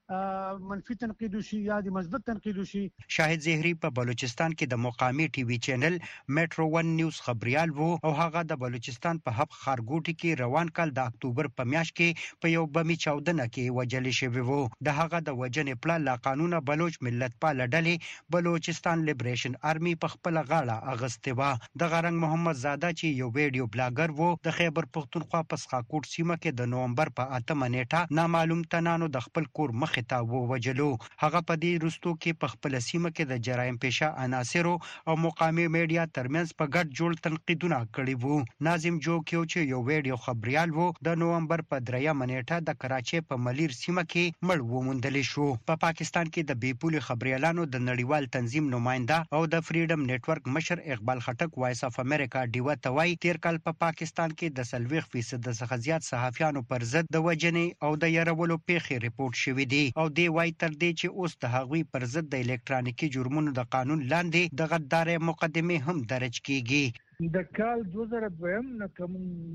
منفي تنقید وشي یا د مثبت تنقید وشي. شاهد زهري په بلوچستان کې د مقامي ټي وي چینل میټرو ون نیوز خبريال وو او هغه د بلوچستان په حق خارګوټي کې روان کال د اکتوبر په میاشت کې په یو بمي چاودنه کې وجل شوی وو. د هغه د وجنې پلان لا قانون بلوچ ملت پال ډلې بلوچستان لیبریشن آرمي په خپل غاړه اغستې و. د غرنګ محمد زاده چې یو ویډیو بلاګر وو د خیبر پختونخوا په سخاکوټ سیمه کې د نومبر په اتمه نیټه نامعلوم تنانو د خپل کور مخ ته ووجلو. هغه په دې رستو کې په خپل سیمه کې د جرایم پیشه عناصرو او مقامي میډیا ترمنځ په ګډ جوړ تنقیدونه کړي وو. ناظم جوکیو چې یو ویډیو خبريال وو د نومبر په دریمه نیټه د کراچۍ په ملیر سیمه کې مړ وموندل شو. په پا پاکستان کې د بیپولي خبريالانو د نړیوال تنظیم نماینده او د فریډم نتورک مشر اقبال خټک وایس اف امریکا ډیو توای تیر کال په پا پاکستان کې د سلويخ فیصد څخه زیات صحافیانو پر ضد د وجنې او د يرولو پیښې ریپورت شوې دي او دی وای تر دې چې اوس د هغوی پر ضد د الکترونیکي جرمونو د قانون لاندې د غدارۍ مقدمه هم درج کیږي. د کال دوه زره دویم نه کوم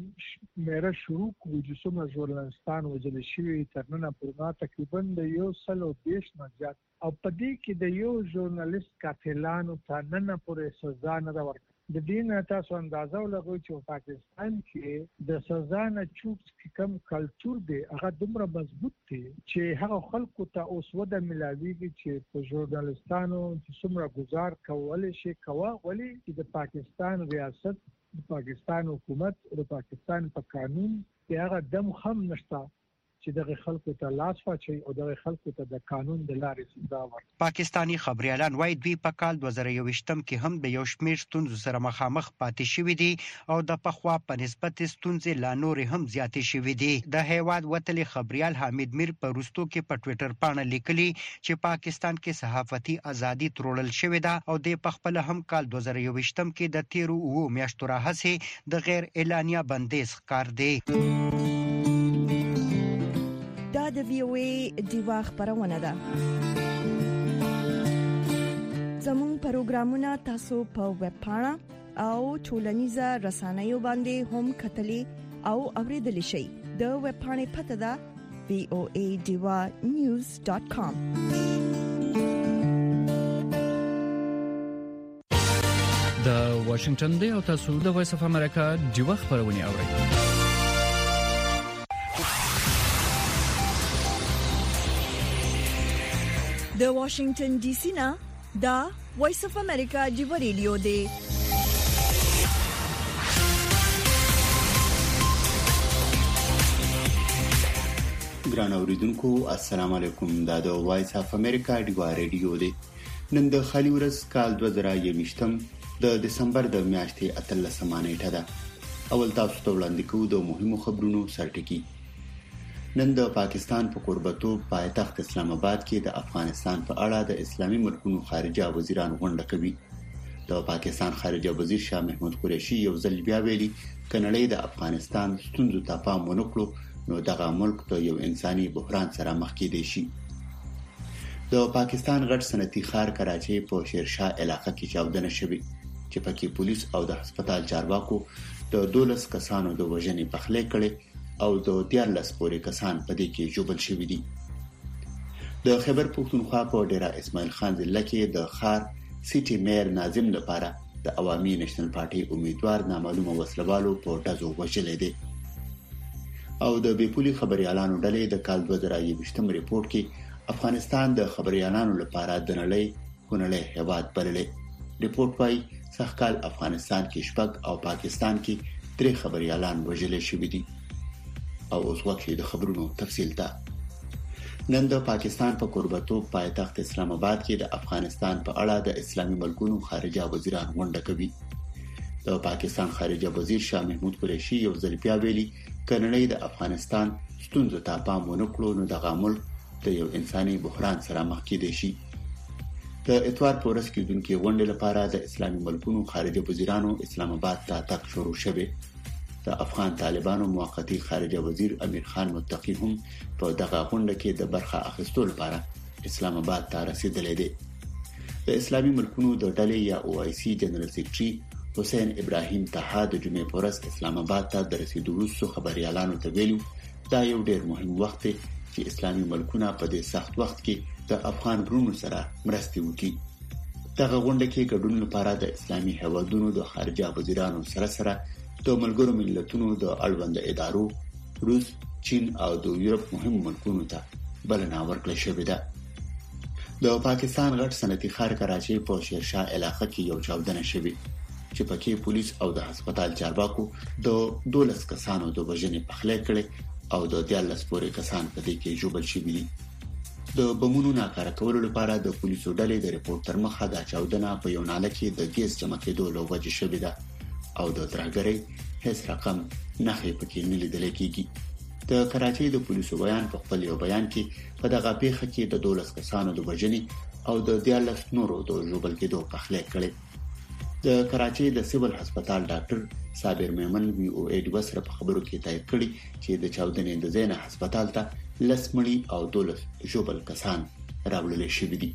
میره شروع کوو چې څومره ژورنالستان وژل شوي تر ننه پورې تقریبا د یو سل او دېرش نه زیات او په دې کې د یو ژورنالست قاتلانو ته نن پورې سزا نه ده ورکړل. د دې نه تاسو اندازه ولګوئ چې په پاکستان کې د سزا نه چوک کم کلچر دی هغه دومره مضبوط دی چې هغه خلکو ته اوس وده ملاويږي چې په ژورنالستانو چې څومره گزار کولای شي کوا ولې چې د پاکستان ریاست، د پاکستان حکومت، د پاکستان په قانون کې هغه دم هم نشته چې دغه خلکو ته لاس واچي او دغه خلکو ته د قانون د لارې سزا ورکړي. پاکستانی خبريالان وايي دوی په کال دوه زره یوویشتم کې هم د یو شمېر ستونزو سره مخامخ پاتې شوي دي او د پخوا په نسبت ستونزې لا نورې هم زیاتې شوي دي. د هیواد وتلي خبريال حامد میر په روستو کې په ټوئیټر باندې لیکلي چې پاکستان کې صحافتي ازادي ترولل شوې ده او د پخپل هم کال دوه زره یوویشتم کې د تیرو وو میاشتو راهیسې د غیر اعلانیه بندیز ښکار دی. دا د وی او ای دیوا خبرونه ده. زموږ پروګرامونه تاسو په ویب پاڼه او ټولنیزه رسنیو باندې هم کتلی او اوریدلی شئ. د ویب پاڼې پته ده وی او ای دیوا نیوز ډاٹ کام. د واشنگټن دی او تاسو د وایس اف امریکا دیوا خبرونه اورئ. د واشنگټن ډي سي نه دا وایس اف امریکا جیو ریډیو دی. ګران اوریدونکو السلام علیکم. دا د وایس اف امریکا جیو ریډیو دی. نن د خالي ورځ کال دوه زره یوویشتم د دسمبر د میاشتې اتلسمه نیټه ده. اول تاسو ته وړاندې کوو د مهمو خبرونو سرټکی. نن د پاکستان په قربتوب پایتخت اسلام آباد کې د افغانستان په اړه د اسلامي ملکونو خارجه وزیران غونډه کوي. د پاکستان خارجه وزیر شاه محمود قریشي یو ځل بیا ویلي کنړې د افغانستان ستونزو ته پام ونه کړو نو دغه ملک ته یو انساني بحران سره مخ کېدی شي. د پاکستان غټ صنعتي ښار کراچۍ په شیرشاه علاقې کې چاودنه شوې چې پکې پولیس او د هسپتال چارواکو د دولس کسانو د وژنې پخلی کړي او د دیارلس پورې کسان په دې کې ژوبل شوي دي. د خیبر پښتونخوا په ډیره اسماعیل خان ضلع کې د خار سیټي میر ناظم لپاره د عوامي نېشنل پارټي امیدوار نامعلومه وسلوالو په ډزو وژلې دي. او د بیپولي خبريالانو ډلې د کال دوه زره یوویشتم ریپورت کې افغانستان د خبريالانو لپاره د نړۍ خونړی هیواد بللی. ریپورت وايي سږکال افغانستان کې شپږ او پاکستان کې درې خبريالان وژل شوي دي. او اوس وخت د خبرونو تفصیل ته. نن د پاکستان په قربتوب پایتخت اسلام آباد کې د افغانستان په اړه د اسلامي ملکونو خارجه وزیران غونډه کوي. د پاکستان خارجه وزیر شاه محمود قریشي یو ځل بیا ویلي کنړې د افغانستان ستونزو ته پام ونه کړو نو دغه ملک د یو انساني بحران سره مخ کېدی شي. د اتوار په ورځ کې دونکو غونډې لپاره د اسلامي ملکونو خارجه وزیرانو اسلام آباد ته تګ شروع شوه. د افغان طالبانو موقتی خارجه وزیر امیر خان متقی هم په دغه غونډه کې د برخه اخیستلو لپاره اسلام آباد ته رسیدلی دی. د اسلامي ملکونو د ډلې یا او آی سی جنرال سیکریټري حسین ابراهیم طه د جمعې په ورځ اسلام آباد ته د رسیدو وروسته خبريالانو ته ویلو دا یو ډېر مهم وخت دی چې اسلامي ملکونه په دې سخت وخت کې د افغان ورونو سره مرسته وکړي. دغه غونډه کې ګډون لپاره د اسلامي هیوادونو د خارجه وزیرانو سره سره د ملګرو ملتونو د اړوند ادارو روس، چین او د یورپ مهم ملکونو ته بلنه ورکړل شوې ده. د پاکستان غټ صنعتي ښار کراچۍ په شیرشاه علاقې کې یو چاودنه شوې چې پکې پولیس او د هسپتال چارواکو د دولس کسانو د وژنې پخلی کړي او د دیارلس پورې کسان په دې کې ژوبل شوي دي. د بمونو ناکاره کولو لپاره د پولیسو ډلې د ریپورت تر مخه د چاودنه په یو ناله کې د ګیس جمع کېدو له وجې شوې ده او د ترهګرۍ هیڅ رقم نښې پکې نه لیدل کېږي. د کراچۍ د پولیسو بیان په خپل یو بیان کې په دغه پیښه کې د دولس کسانو د وژنې او د دیارلس نورو د ژوبل کېدو پخلی کړي. د کراچۍ د سیول هسپتال ډاکټر صابر میمن وی او ای ډي سره په خبرو کې تایید کړي چې د چاودنې د زینه هسپتال ته لس مړي او دولس ژوبل کسان راوړل شوي دي.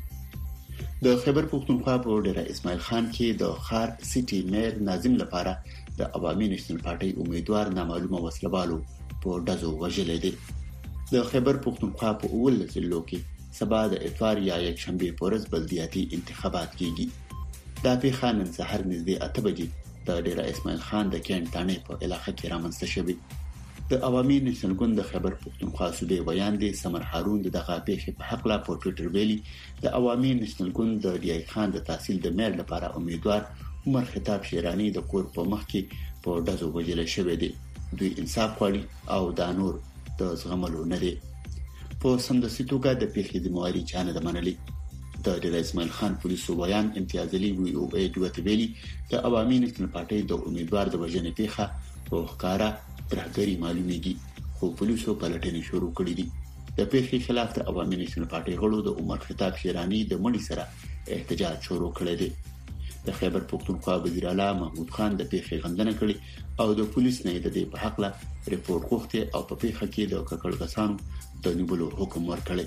د خیبر پښتونخوا په ډیره اسماعیل خان کې د خار سیټي میر ناظم لپاره د عوامي نېشنل پارټي امیدوار نامعلومه وسلوالو په ډزو وژلې دي. د خیبر پښتونخوا په اول ضلعو کې سبا د اتوار یا یک شنبه په ورځ بلدیاتي انتخابات کیږي. دا پیښه نن سهار نږدې اته بجې د ډیره اسماعیل خان د کین تانې په علاقه کې رامنځته شوې. د عوامي نېشنل ګوند د خیبر پښتونخوا صوبې بیان دی سمر هارون دغه پیښې په حق لا په ټوئیټر ویلي د عوامي نېشنل ګوند د ډی آی خان د تحصیل د مېر لپاره امیدوار عمر خطاب شیرانی د کور په مخ کې په ډزو وژل شوی دی. دوی انصاف غواړي او دا نور د زغملو نه دی. په سمدستي توګه د پیښې د مواري چانه د منلي د ډیر اسماعیل خان پولیسو بیان امتیاز علي وی او ای ډي ویلي د عوامي نېشنل پارټي د امیدوار د وژنې پیښه په ښکارا ترهګري معلومیږي خو پولیسو پلټنې شروع کړې دي. د پیښې خلاف د عوامي نېشنل پارټي غړو د عمر خطاب شیرانی د مړي سره احتجاج شروع کړی دی. د خیبر پښتونخوا وزیر اعلی محمود خان د پیښې غندنه کړې او د پولیس نه د دې په حق لا ریپورت غوښتي او په پیښه کې د ککړګسانو د نیولو حکم ورکړی.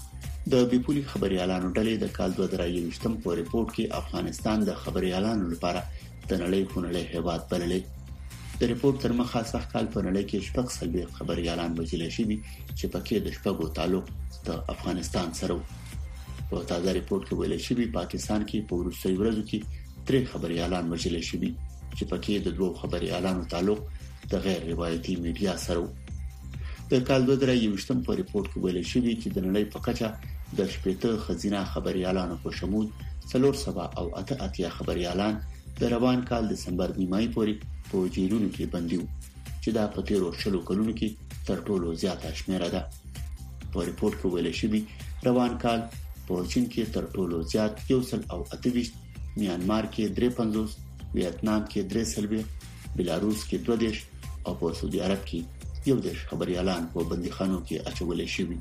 د بیپولي خبريالانو ډلې د کال دوه زره یوویشتم په ریپورت کې افغانستان د خبريالانو لپاره د نړۍ خونړی هیواد بللی. د ریپورت تر مخه سخت کال په نړۍ کې شپږ څلوېښت خبريالان وژل شوي چې پکې د شپږو تعلق د افغانستان سره و. په تازه ریپورت کې ویل شوی پاکستان کې په وروستیو ورځو کې درې خبريالان وژل شوي چې پکې د دوه خبريالانو تعلق د غیر روایتي میډیا سره و. د کال دوه زره یوویشتم په ریپورت کې ویل شوی چې د نړۍ په کچه د شپېته خزینه خبريالانو په شمول څلور سوه او اته اتیا خبريالان د روان کال دسمبر نیمایي پورې په جیلونو کې بندي وو چې دا په تیرو شلو کلونو کې تر ټولو زیاته شمیره ده. په ریپورت کې ویل شوی روان کال په چین کې تر ټولو زیات یو سل او اته ویشت، میانمار کې درې پنځوس، ویتنام کې درې څلوېښت، بلاروس کې دوه دېرش او په سعودي عرب کې یو دېرش خبريالان په بندیخانو کې اچول شوي.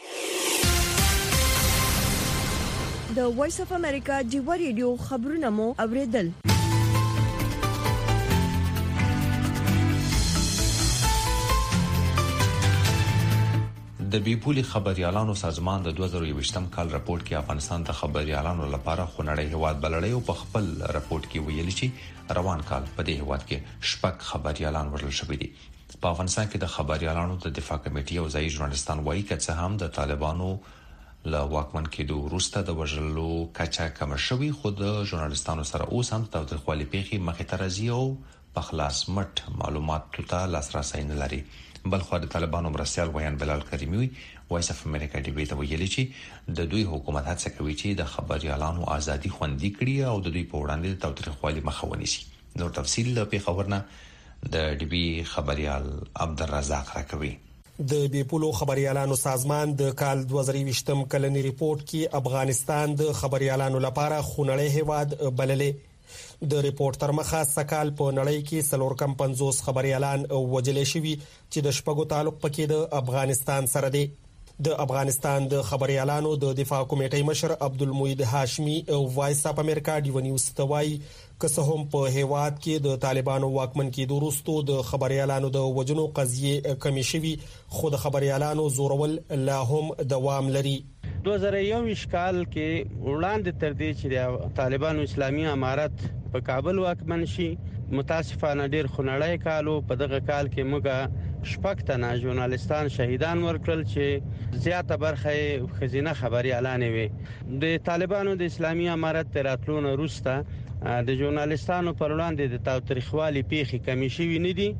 د وایس اف امریکا ډیوا ریډیو خبرونه مو اوریدل. د بیپولي خبريالانو سازمان د دوه زره یوویشتم کال راپورټ کې افغانستان د خبريالانو لپاره خونړی هواد بللړی او په خپل راپورټ کې ویلي چې روان کال په دې هواد کې شپږ خبريالان ورل شوي دي. په افغانستان کې د خبريالانو د دفاع کمیټې او ځایي ژورنالستان وایي چې هم د طالبانو له واکمن کېدو وروسته د وژلو کچا کم شوی، خو د ژورنالستانو سره اوس هم تاوتریخوالي پیښې مخې ته راځي او په خلاص مټ معلوماتو ته لاسرسي نه لري. بلخو د طالبانو مرستيال ویان بلال کریمی وایس اف امریکا ډیوی ته ویلي چې د دوی حکومت هڅه کوي چې د خبريالانو ازادي خوندي کړي او د دوی په وړاندې د تاوتریخوالي مخه ونیسي. نور تفصیل په خبرونه د ډیوی خبريال عبدالرزاق راکوي. د بیپولو خبريالانو سازمان د کال دوه زره یوویشتم کلنی ریپورت کې افغانستان د خبريالانو لپاره خونړی هواد بللې. د ریپورت تر مخه سکال په نړۍ کې سلور کم پنځوس خبريالان وجلې شوي چې د شپږو تعلق پکې د افغانستان سره دی. د افغانستان د خبريالانو د دفاع کمیټې مشر عبدالمجید هاشمی او وایس اف امریکا ډیو نیوز توای که هم په هیواد کې د طالبانو واکمن کېدو وروسته د خبريالانو د وجنو قضیه کمی شوي، خو د خبريالانو زورول لا هم دوام لري. دوه زره یوویشت کال کې وړاندې تر دې چې د طالبانو اسلامي امارت په کابل واکمن شي، متاسفانه ډیر خونړی کالو. په دغه کال کې موږ شپږ تنه ژورنالستان شهیدان ورکړل چې زیاته برخه خزینه خبريالان وي. د طالبانو د اسلامي امارت راتلون وروسته د ژورنالستانو پر وړاندې د تاوتریخوالي پیښې کمی شوي نه دي،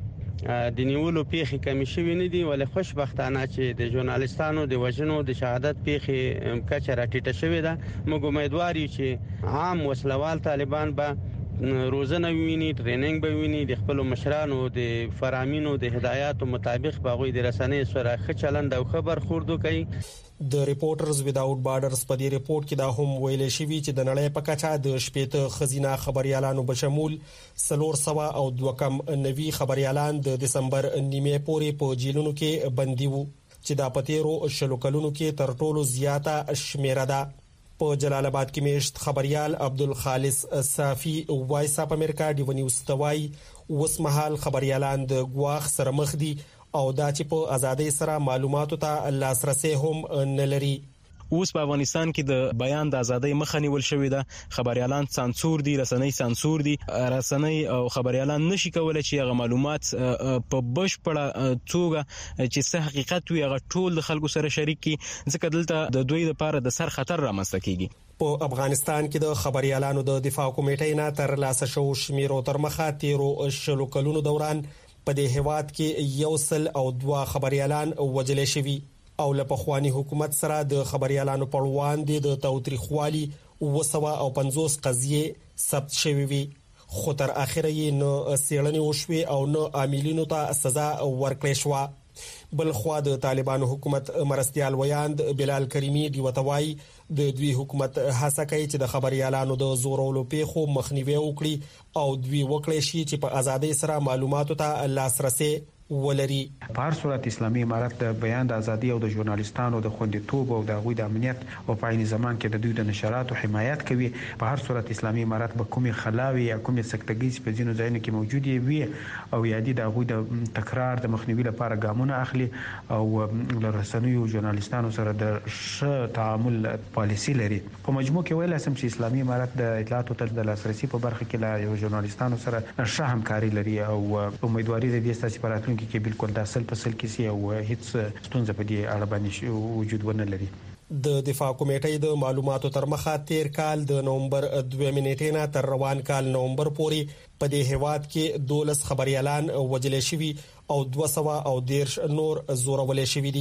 د نیولو پیښې کمی شوي نه دي، ولې خوشبختانه چې د ژورنالستانو د وژنو د شهادت پیښې کچه راټیټه شوې ده. موږ امیدوار یو چې عام وسلوال طالبان به روزنه ویني، ټریننګ به ویني، د خپل مشرانو د فرامینو د هدایاتو مطابق به غوي د رسنۍ سره ښه چلند او خبر خوردو کوي. د ریپورټرز ویداوټ بارډرز په دې ریپورت کې دا هم ویل شوی چې د نړۍ په کچه د شپېته خزینه خبريالانو بشمول سلور سوا او دوه کم نوي خبريالان د دسمبر نیمه پورې په جیلونو کې بندي وو چې دا په تیرو شلو کلونو کې تر ټولو زیاته شمیره ده. په جلال آباد کې میشت خبريال عبدالخالص صافي وایس اف امریکا ډیو نیوز توای اوس مهال خبريالان د غواخ سره مخ دي او دا چې په ازادۍ سره معلوماتو ته لاسرسي هم نه لري. اوس په افغانستان کې د بیان د ازادۍ مخه نیول شوې ده. خبريالان سانسور دي، رسنۍ سانسور دي، رسنۍ او خبريالان نشي کولای چې هغه معلومات په بشپړه توګه چې څه حقیقت وي هغه ټول خلکو سره شریک کړي، ځکه دلته د دوی لپاره د سر خطر رامنځته کیږي. په افغانستان کې د خبريالانو د دفاع کمیټې نه تر لاسه شو شمیرو تر مخه تیرو شلو کلونو دوران په دې هواد کې یو سل او دوه خبريالان وجلې شوي او له پخوانی حکومت سره د خبريالانو په وړاندې د تاوتریخوالي وسوا او پنځوس قضیه ثبت شوي وي، خو تر اخره یې نه سیړنې وشوي او نه عاملینو ته سزا ورکړې شو. بل خو د طالبانو حکومت مرستيال ویاند بلال کریمی دی وتوای د دوی حکومت هڅه کوي چې د خبريالانو د زورولو پیښو مخنیوي وکړي او دوی وکړي شي چې په ازادۍ سره معلوماتو ته لاسرسي ولري. په هر صورت اسلامي امارت د بیان د ازادي او د ژورنالستانو د خوندیتوب او د غوي د امنیت او په عین زمان کې د دوی د نشراتو حمایت کوي. په هر صورت اسلامي امارت به کومي خلاوي یا کومي سکتګي په ځینو ځایونو کې موجود وي او یادي د غوي د تکرار د مخنیوي لپاره ګامونه اخلي او د رسنیو ژورنالستانو سره د ښه تعامل پالیسي لري. په مجموع کې ویل سم چې اسلامي امارت د اطلاعات او د لاسرسي په برخه کې لا ژورنالستانو سره ښه همکاري لري او امیدواري د دې ستاسو پراتونکو کې بالکل د اصل په سل کې سي او هیڅ ستونزه په دې اړه باندې وجود ونه لري. د دفاع کمیټې د معلوماتو تر مخه تیر کال د نومبر دوه منېټې نه تر روان کال نومبر پورې په دې هواد کې دولس خبريالان وجلې شوي او دوه سوه او دیرش نور زورولې شوي دي.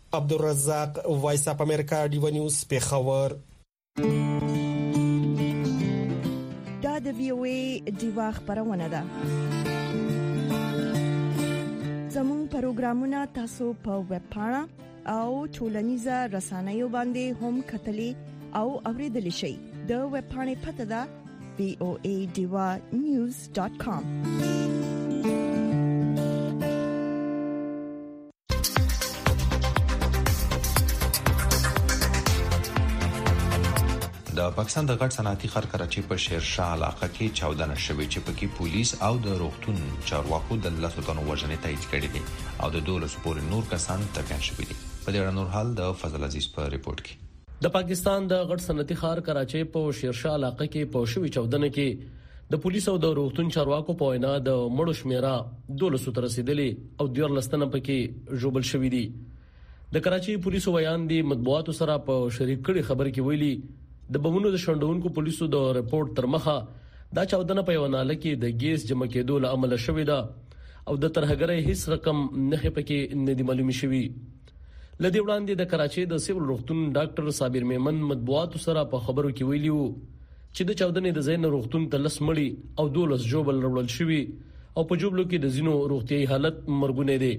عبدالرزاق وایس اپ امریکا ډیو نیوز پیښور. دا د وی او ای ډیوا خبرونه ده. زموږ پروګرامونه تاسو په ویب پاڼه او ټولنیزه رسنیو باندې هم کتلی او اوریدلی شئ. د ویب پاڼې پته ده وی او ای ډیوا نیوز ډاټ کام. د پاکستان د غټ صنعتي ښار کراچي په شیرشاه علاقه کې چاودنه شوې چې پکې پولیس او د روغتون چارواکو د لاسو تنو وژنې تایید کړې دي او د دولس پورې نور کسان ټپيان شوي دي. په دې اړه نور حال د فضل عزیز په ریپورت کې. د پاکستان د غټ صنعتي ښار کراچي په شیرشاه علاقه کې په شوې چاودنه کې د پولیس او د روغتون چارواکو په وینا د مړو شمیره دولس تر رسیدلې او د لستنه پکې جوړل شوې دي. د کراچي پولیسو بیان دی مطبوعاتو سره په شریک کړي خبر کې ویلي د بمونو د شندونکو پولیسو د ریپورت تر مخه دا چاودنه په وناله کې د ګیس جمع کېدو له عمل شوې ده او د ترهګرۍ هیڅ رقم نه پکې نه دی معلومي شوی. لدی وړاندې د کراچي د سیول روغتون ډاکټر صابر میمن مطبوعاتو سره په خبرو کې ویلیو چې د چاودنې د زین روغتون ته لس مړي او دولس جوبل وړل شوی او په جوبلو کې د زینو روغتيایي حالت مرګونه دي.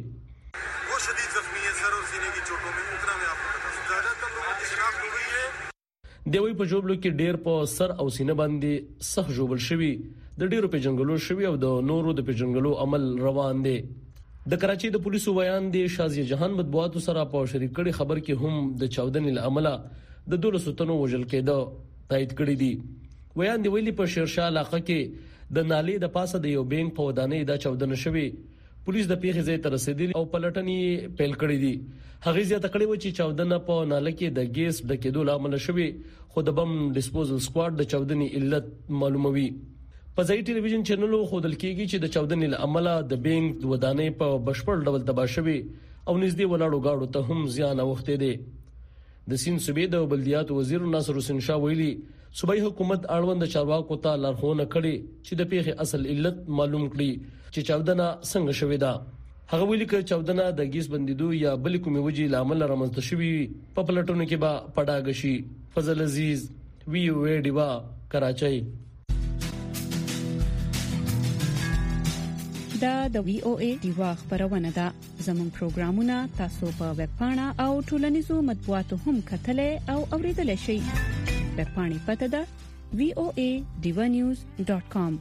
دوی په جوبلو کې ډیر په سر او سینه باندې سخت جوبل شوی د ډیرو په جنگلو شوی او د نورو د په جنگلو عمل روان دي. د کراچي د پولیسو بیان دی شازیه جهان مطبوعاتو سره په شریک کړي خبر کې هم د چاودنې لامل د دولس تنو وژل کېده تایید کړی دی. بیان دی ویلي په شیرشاه علاقه کې د نالې د پاسه د یو بینک په ودانۍ د چاودنه شوی. پولیس د پیښې ځای ته رسیدلی او پلټنې پیل کړې دي. هغه زیاته کړې و چې چاودنه په ناله کې د ګیس د کېدو لامل شوی خو د بم ډیسپوزل سکواډ د چاودنې علت معلوموي. په ځای ټلویزیون چینلو خودل کېږي چې د چاودنې لامل د بینک د ودانۍ په بشپړ ډول تباہ شوی او نږدې ولاړو گاډو ته هم زیان اوخته دي. د سین صوبې د بلدیات وزیر ناصر حسین شاه ویلي صوبایي حکومت اړوند چارواکو ته لارښوونه کړې چې د پیښې اصل علت معلوم کړي چې چاودنه څنګه شوې ده. هغه ویلي چې چاودنه د ګیس بندیدو یا بل کومې وجې لامل رامنځته شوی په پلټونو کې به پډاګشي. فضل عزیز وی او ای ډیوا کراچۍ. دا د وی او ای ډیوا خبرونه ده. زموږ پروګرامونه تاسو په ویب پاڼه او ټولنیزو مطبوعاتو هم کتلې او اوریدلای شئ. ویب پاڼې پته ده وی او ای ډیوا نیوز ډاټ کام.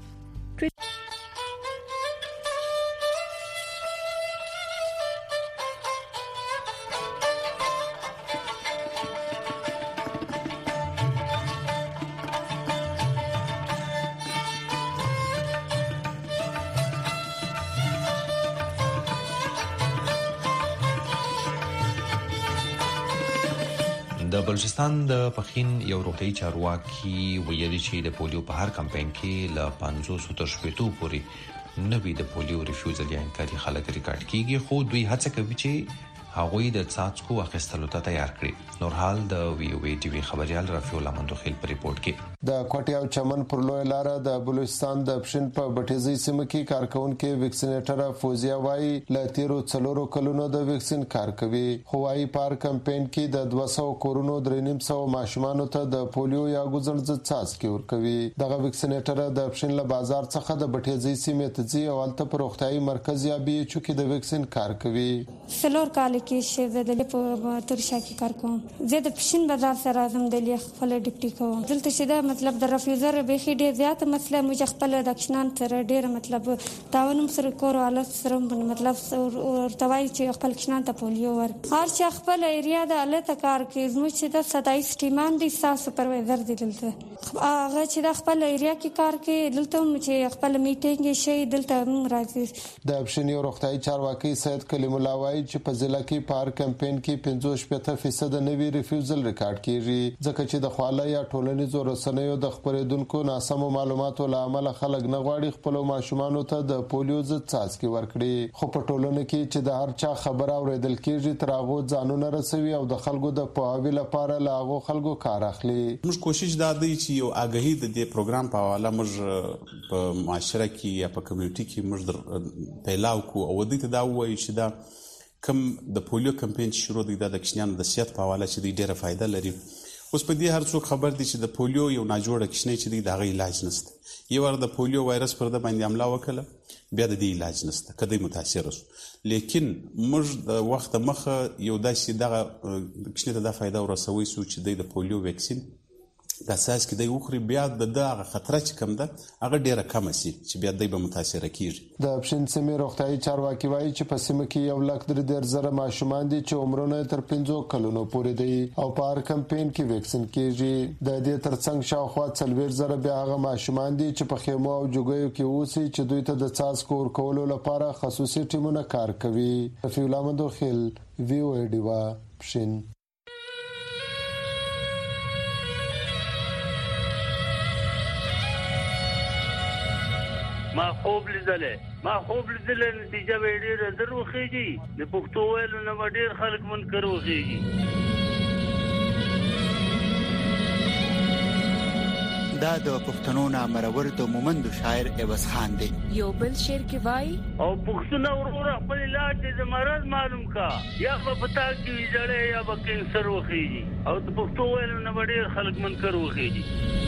د بلوچستان د پخین یو روغتي چارواکي ویلي چې د پولیو په هر کمپاین کې ل پنځوس تر شپږ پورې نوې د پولیو ریفیوزل یا انکاري خلک ریکارډ کیږي خو دوی هڅه کوي چې هغوی د څاڅکو اخیستلو ته تیار کړي. نور حال د وی او ای ټي وی خبريال رفیع الله مندوخیل په ریپورت کې. د کوټي او چمن پر لوی لار د بلوچستان د پښین په بټیزي سیمه کې کارکونکو ویکسینیټر فوزیا وای ل تیرو څلورو کلونو د ویکسین کار کوي. هوایي پارک کمپاین کې د دوه سوه کورونو درې نیم سوه ماشومان ته د پولیو یا ګوزړ ضد څاڅکي ورکوي. دغه ویکسینیټر د پښین له بازار څخه د بټیزي سیمه ته ځي او الته پر روغتيایي مرکز یا بي ایچ او کې د ویکسین کار کوي. سلور کال کې شه د په ترشا کې کار کوم. زه د پښین بازار سره زم د لیک خپل ډیپټي کوم. دلته شیدا مطلب د رفیوزر به خې ډیر زیات مسله موږ خپل د کښنان سره ډیر مطلب تاونم سره کور حالت سره مطلب ورتوای چې خپل کښنان ته پولیو ور هر چې خپل ایریا د الته کار کې زموږ چې د ستایس ټیمان دي ساس سپروایزر دي دلته هغه چې د خپل ایریا کې کار کې دلته چې خپل میټینګ شي دلته راځي. د پښین یو روغتي چارواکي سید کلیم الله وای چې په ضلع کې پار کمپاین کې پنځوس فیصد نوي ریفیوزل ریکارډ کیږي ځکه چې د خواله یا ټولنیزو رسنیو د خبرېدونکو ناسمو معلوماتو لامل خلک نه غواړي خپل ماشومان ته د پولیو ضد څاڅکي ورکړي. خو په ټولنه کې چې د هر چا خبره اوریدل کیږي تر هغه ځانونه رسوي او د خلکو د پوهاوي لپاره لا هغه خلکو کار اخلي. موږ کوشش دا دی چې یو آګاهي د دې پروګرام په حواله موږ په معاشره کې یا په کمیونټي کې موږ پیلاو کو او د دې ته دا وایي چې دا کم د پولیو کمپاین شروع دی د کشنیانو د صحت په حواله چې ډیره فائدہ لري. اوس په دې هر څوک خبر دي چې د پولیو یو ناجوړه کشنی چې دی د علاج نشته. یو ور د پولیو وایرس پر د باندې حمله وکړه بیا د دې علاج نشته کدی متاثر شو. لیکن موږ د وخت مخه یو داسې دغه کشنی ته د فائدہ ورسوي سو چې د پولیو ویکسین د اساس کې د وخري بیا د دغه خطر چې کم ده هغه ډیره کم شي چې بیا د به متاثر کیږي. د پښین سیمې روغتيایي چارواکي وایي چې په سیمه کې یو لک درې ډیر زره ماشومان دي چې عمرونه تر پنځه کلونو پورې دي او په هر کمپاین کې ویکسین کیږي. د دې ترڅنګ شاوخوا څلور زره بیا هغه ماشومان دي چې په خیمو او جوګیو کې اوسي چې دوی ته د څاڅکو ورکولو لپاره خصوصي ټیمونه کار کوي. رفیع الله مندوخیل وی او ای ډیوا پښین. ما خوب لیدلې ما خوب لیدلې نتیجه به ډېر اندر وخیږي د پښتو ویلو نه ډېر خلک منکر وخیږي. دا د پښتنو نامرور د مومند شاعر عوض خان دی. یو بل شعر کې وای او پښتون ورور خپل علاج د مرض معلوم کا یا په پتا کې ویجړې یا په کینسر وخیږي او د پښتو ویلو نه ډېر خلک منکر وخیږي.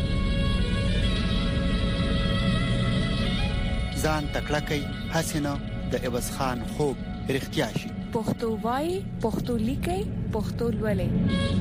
ځان تکړه حسینه د عوض خان خوب رښتیا شي. پښتو وای پښتو لیکي پښتو لولي.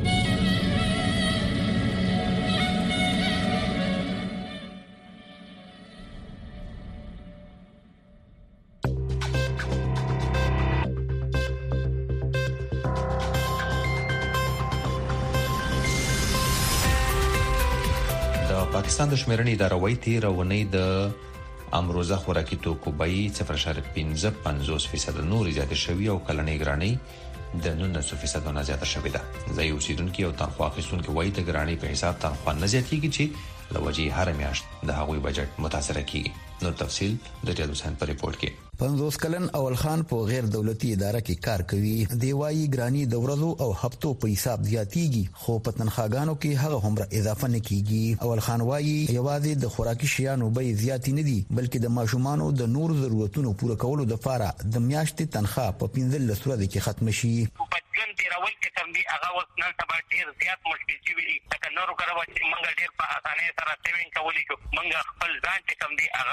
د پاکستان د شمیرنې اداره وايي تیر ونې د امروزه خوراکي توکو بیې صفر اعشاریه پنځه پنځوس فیصد نور زیاته شوی او کلنۍ ګرانۍ د نولس فیصد نه زیاته شوې ده. ځای اوسیدونکو او تنخواه اخیستونکو وایي د ګرانۍ په حساب تنخواه نه زیاتېږي چې لوجې هر میاشت د هغوی بجټ متاثر کیږي. نو تفصیل د ریاض حسین په ریپورت کې. پنځوس کلن اول خان په غیر دولتي اداره کې کار کوي. دی وايي ګرانی د ورځو او هفتو په حساب زیاتېږي خو په تنخواګانو کې هغه هم اضافه نه کیږي. اول خان وايي یوازې د خوراکي شیانو بیې زیاتې نه دي بلکې د ماشومانو د نور ضرورتونو پوره کولو لپاره د میاشتې تنخواه په پنځلس ورځې کې ختم شي. ژوند تیرول کې کم دي هغه وخت نن سبا ډیر زیات مشکل شي وي لکه نورو کړه چې موږ ډیر په اسانه سره سیوینګ کولی شو موږ خپل ځان چې کم دي هغه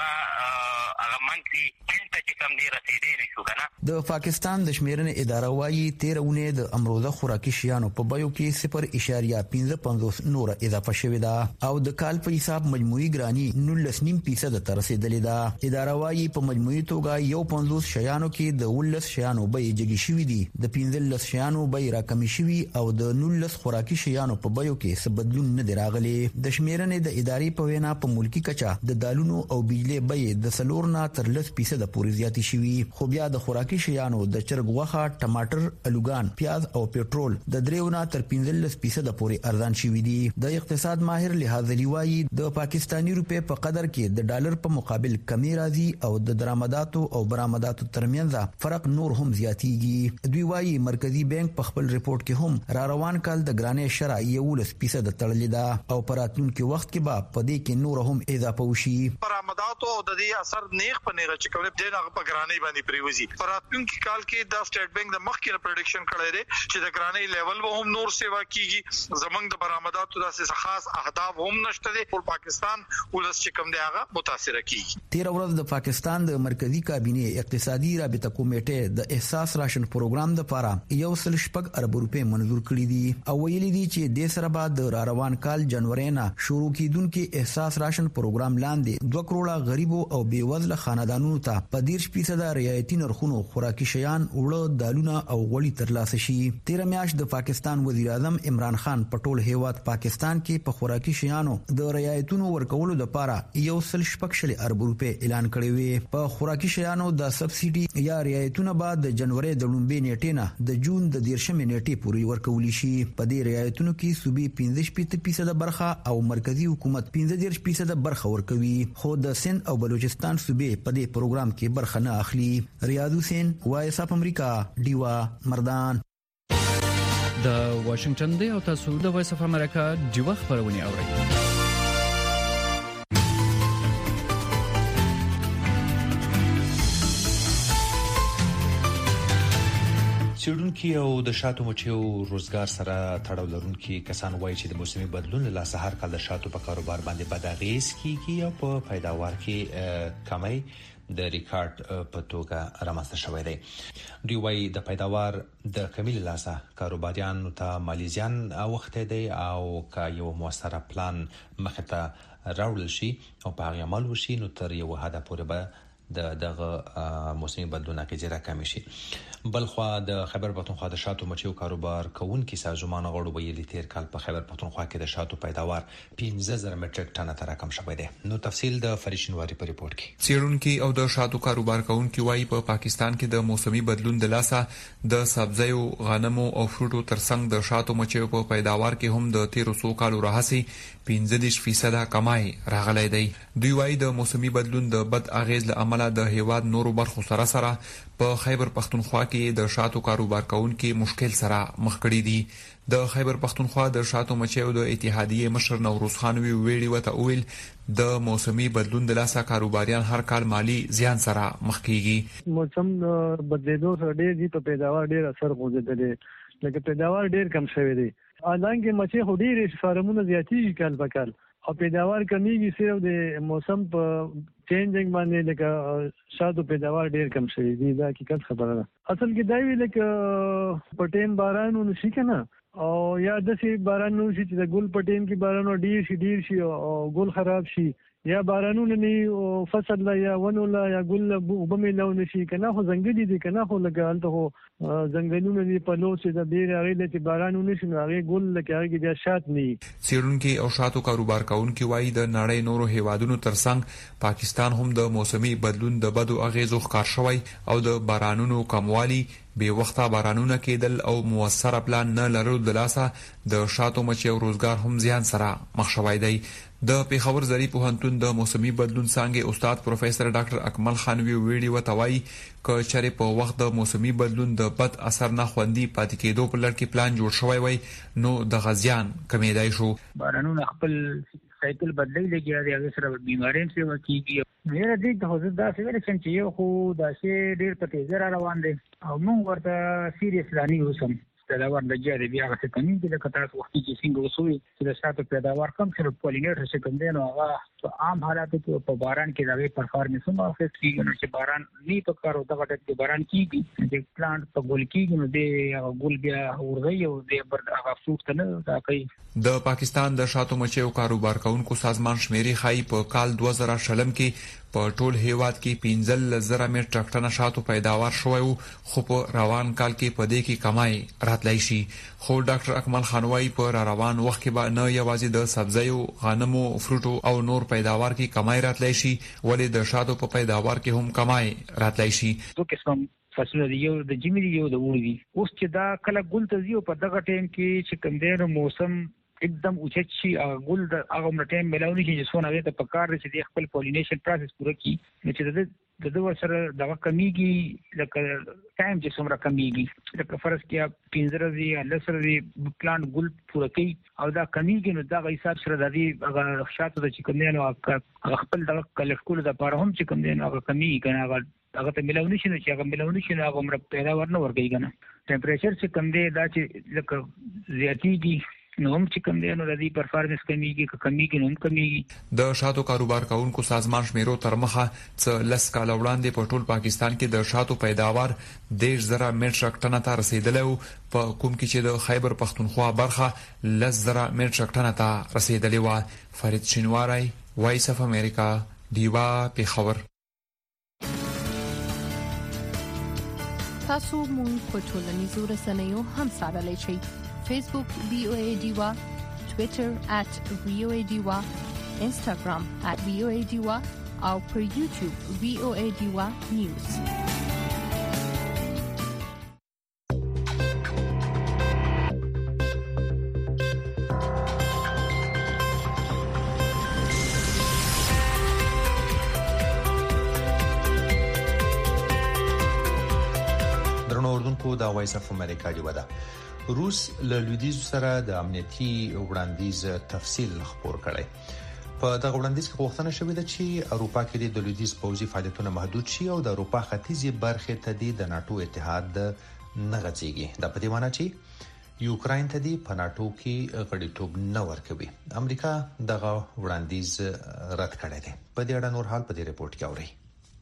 هغه منځي پینټ چې کم دي رسیدلی شو کنه. د پاکستان د شمیرنې اداره وايي تیرونه د امروزه خوراکي شیانو په بیو کې صفر اعشاریه پنځه پنځوس نور اضافه شوې ده او د کال په حساب مجموعي ګرانی نولس نیم فیصد ته رسیدلې ده. اداره وايي په مجموعي توګه یو پنځوس شیانو کې د ولس شیانو بیې جګې شوې دي د پنځلس شیانو بیې راکمې شوې او د نولس خوراکي شیانو په بیو کې څه بدلون نه دی راغلی. د شمیرنې د ادارې په وینا په ملکی کچه د دالونو او بجلی بیې د څلور نه تر لس فیصد پورې زیاتې شوې خو بیا د خوراکي شیانو د چرګ غوښه ټماټر الوګان پیاز او پېټرول د دریو نه تر پنځلس فیصد پورې ارزان شوي دي. د اقتصاد ماهر لحاظلی وايي د پاکستانی روپې په قدر کې د ډالر په مقابل کمی راځي او د درآمداتو او برآمداتو ترمنځ فرق نور هم زیاتېږي. دوی وايي مرکزی بانک په خپل ریپورت کې هم را روان کال د ګرانۍ شرع یولس فیصد تړلې ده او پراتونکو وخت کې به په دې کې نور هم اضافه وشي. برآمداتو او د دې اثر نیغ په نیغه چې کوم د نه په ګرانۍ باندې پریوزي. پراتونکو کال کې د سټیټ بانک د مخکې پریډکشن کړی دی چې د ګرانۍ لیول به هم نور سیوا کیږي. زمنګ د برآمداتو داسې خاص اهداف هم نشته دي او پاکستان ولس چې کوم دی هغه متاثر کیږي. تیر ورځ د پاکستان د مرکزی کابینه اقتصادي رابطه کمیټه د احساس راشن پروګرام لپاره یو سل شپږ ارب روپے منظور کړی دي او ویلي دي چې د سره بعد د روان کال جنوري نه شروع کیدونکو احساس راشن پروګرام لاندې دوه کروڑه غریبو او بیوزله خاندانونو ته په ډیر فیصد رعایتي نرخونو خوراکي شیان وړه دالونه او غوړي ترلاسه شي. تیر میاشت د پاکستان وزیر اعظم عمران خان په ټول هیواد پاکستان کې په خوراکي شیانو د رعایتونو ورکولو لپاره یو سل شپږ شل ارب روپے اعلان کړی وي. په خوراکي شیانو د سبسيډي یا رعایتونو بعد د جنوري د لومبي نیټې نه د جون د دیرشمې نیټې پورې ورکول شي. په دې رعایتونو کې صوبې پنځه فیصد برخه او مرکزی حکومت پنځه فیصد برخه ورکوي خو د سند او بلوچستان صوبې په دې پروګرام کې برخه نه اخلي. ریاض حسین وایس اپ امریکا ډیوا مردان. د واشنگټن دی او تاسو د وایس اپ امریکا ډیوا خبرونه اورئ. سیډونکو او د شاتو مچیو روزګار سره تړاو لرونکي کسان وایي چې د موسمي بدلون له لاسه هر کال د شاتو په کاروبار باندې بد اغیز کیږي او په پیداوار کې کمی د ریکارډ په توګه رامنځته شوی دی. دوی وایي د پیداوار د کمی له لاسه کاروباریانو ته مالی زیان اوخته دی او که یو موثره پلان مخه ته راوړل شي او په هغه عمل وشي نو تر یو حد پورې به د دغه موسمي بدلون کې راکم شي. بلخوا د خیبر پښتونخوا د شاتو مچیو کاروبار کوونکي سازمان غړو ویلي تیر کال په خیبر پښتونخوا کې د شاتو پیداوار پنځه زره مټریک ټن ته راکم شوی دی. نو تفصیل د فریشنواری په ریپورت کې. سیډونکو او د شاتو کاروبار کوونکي وایي په پا پاکستان کې د موسمي بدلون د لاسه د سبزیو، غنمو او فروټو ترڅنګ د شاتو مچیو په پیداوار کې هم د تیر څو کالو راهسي پنځه دېرش فیصد کمای راغلی دی. دوی وایي د موسمي بدلون د بد اغیز له امله د هیواد نورو برخو سره سره په خیبر پښتونخوا کې د شاتو کاروبار کوونکي مشکل سره مخ کړي دي. د خیبر پښتونخوا د شاتو مچیو د اتحادیې مشر نوروز خان وی ویلي وته اویل د موسمي بدلون د لاسه کاروباریان هر کال مالی زیان سره مخ کیږي. موسم بدلیدو سره ډېر دي په پیداوار ډېر اثر غوړېدلی، لکه پیداوار ډېر کم شوی دی. حالانکه مچې خو ډېرې فارمونه زیاتېږي کال په کال او پیداوار کمیږي، صرف د موسم په چینجنګ باندې لکه شاتو پیداوار ډېر کم شوی دی. دا حقیقت خبره ده. اصل کې دا وی لکه په ټیم باران ونشي کنه او یا داسې باران نشي چې د ګل په ټیم کې باران ډېر شي ډېر شي او ګل خراب شي، یا بارانونه نه فصل لا یا ونه لا یا ګل وبمې لا نشي کنه. خو ځنګلي دي کنه، خو لکه هلته خو ځنګلونه دي په لوڅ د ډېر هغه د بارانونه نشي هغه ګل لکه هغه د شات نه. سیډونکو او شاتو کاروبار کوونکي وایي د نړۍ نورو هیوادونو ترڅنګ پاکستان هم د موسمي بدلون د بدو اغیزو ښکار شوی او د بارانونو کموالی، بے وخته بارانونه کېدل او موثره پلان نه لرلو د لاسه د شاتو مچیو روزګار هم زیان سره مخ شوی دی. د پیښور زری پوهنتون د موسمي بدلون څانګې استاد پروفیسور ډاکټر اکمل خان وی ویډیو وتاوي ک چره په وخت د موسمي بدلون د بد اثر نه خوندي پاتې کېدو په لړ کې پلان جوړ شوی وای نو د غزيان کمیدای شو. بارانونه خپل سایکل بدلی لګي دی، هغه سره بیمارین څه وکیږي. مېره دې د حضور دا څه ویل چې یو خو دا شی ډیر په تیز روان دي او موږ ورته سیریس لانی اوسم. پیداوار د جاري بیا څه کمی دي، لکه تاسو وخت کې څنګه وسوي چې د شاتو پیداوار کم شي، پولینیټر څه کم دي نو هغه په عام حالاتو کې په باران کې راوي پرفارمنسونه افیکټ کیږي. نو چې باران نه په کارو دغه ټکي باران کیږي چې پلانټ په ګول کیږي نو د ګول بیا ورغي او د بر هغه فروټ نه دا کوي. د پاکستان د شاتو مچیو کاروبار کوونکو سازمان شمیري خای په کال دوه زره شلم کې په ټول هیواد کې پنځل زره میټریک ټن شاتو پیداوار شوی وو، خو په روان کال کې په دې کې کمای راتلای شي. خو ډاکټر اکمل خانوای په روان وخت کې به نه یوازې د سبزیو، غنمو، فروټو او نور پیداوار کې کمای راتلای شي، ولې د شاتو په پیداوار کې هم کمای راتلای شي. دوه قسم فصل دی، یو د جمی دی یو د وړي دی. اوس چې دا کله ګل ته زیو په دغه ټیم کې چې کوم دی موسم एकदम اوچت شي او ګل د هغه مرټیم ملاونی چې څونه وي ته پکار دي چې خپل پولینیشن پروسس پوره کړي. نو چې د د دوه سره دغه کمیږي لکه ټایم چې څومره کمیږي، لکه فرض کې پنځه ورځې یا لس ورځې پلانټ ګل پوره کوي او دا کمیږي نو دا حساب سره د دې هغه شاتو د چې کوم دی نو هغه خپل دغه کلکټول د لپاره هم چې کوم دی نو هغه کمیږي کنه هغه هغه ته ملاونی شي چې هغه ملاونی شي هغه مر پیدا ورنه ورګي کنه. ټمپریچر چې کوم دی دا چې لکه زیاتیږي نو هم چې کوم دی نو د دې پرفارمنس کمیږي که کمیږي نو هم کمیږي. د شاتو کاروبار کوونکو سازمان شمیرو تر مخه څ لس کال وړاندې په ټول پاکستان کې د شاتو پیداوار دیش زره میټریک ټن ته رسیدلی و، په کوم کې چې د خیبر پښتونخوا برخه لس زره میټریک ټن ته رسیدلی و. فرید شینواری، وایس اف امریکا، دیوا پیښور. تاسو مونږ په ټولنیزو رسنیو هم څارلی شئ. Facebook V O A Diva, Twitter at V O A Diva, Instagram at V O A Diva او پر YouTube V O A Diva News. درنو اردوونکو دا وایس اف امریکا دی ودا. روس له لویدیز سره د امنیتي وړاندیز تفصیل خبر کړي. په دغه وړاندیز کې غوښتنه شوې ده چې اروپا کې د لویدیز پوځي فعالیتونه محدود شي او د اروپا ختیځي برخې ته د ناتو اتحاد د نه غځيږي. د پدې معنی چې یوکرين ته دی په ناتو کې غړیتوب نه ورکوي. امریکا دغه وړاندیز رد کړی دی. په دې اړه نور حال په دې رپورت کې اوري.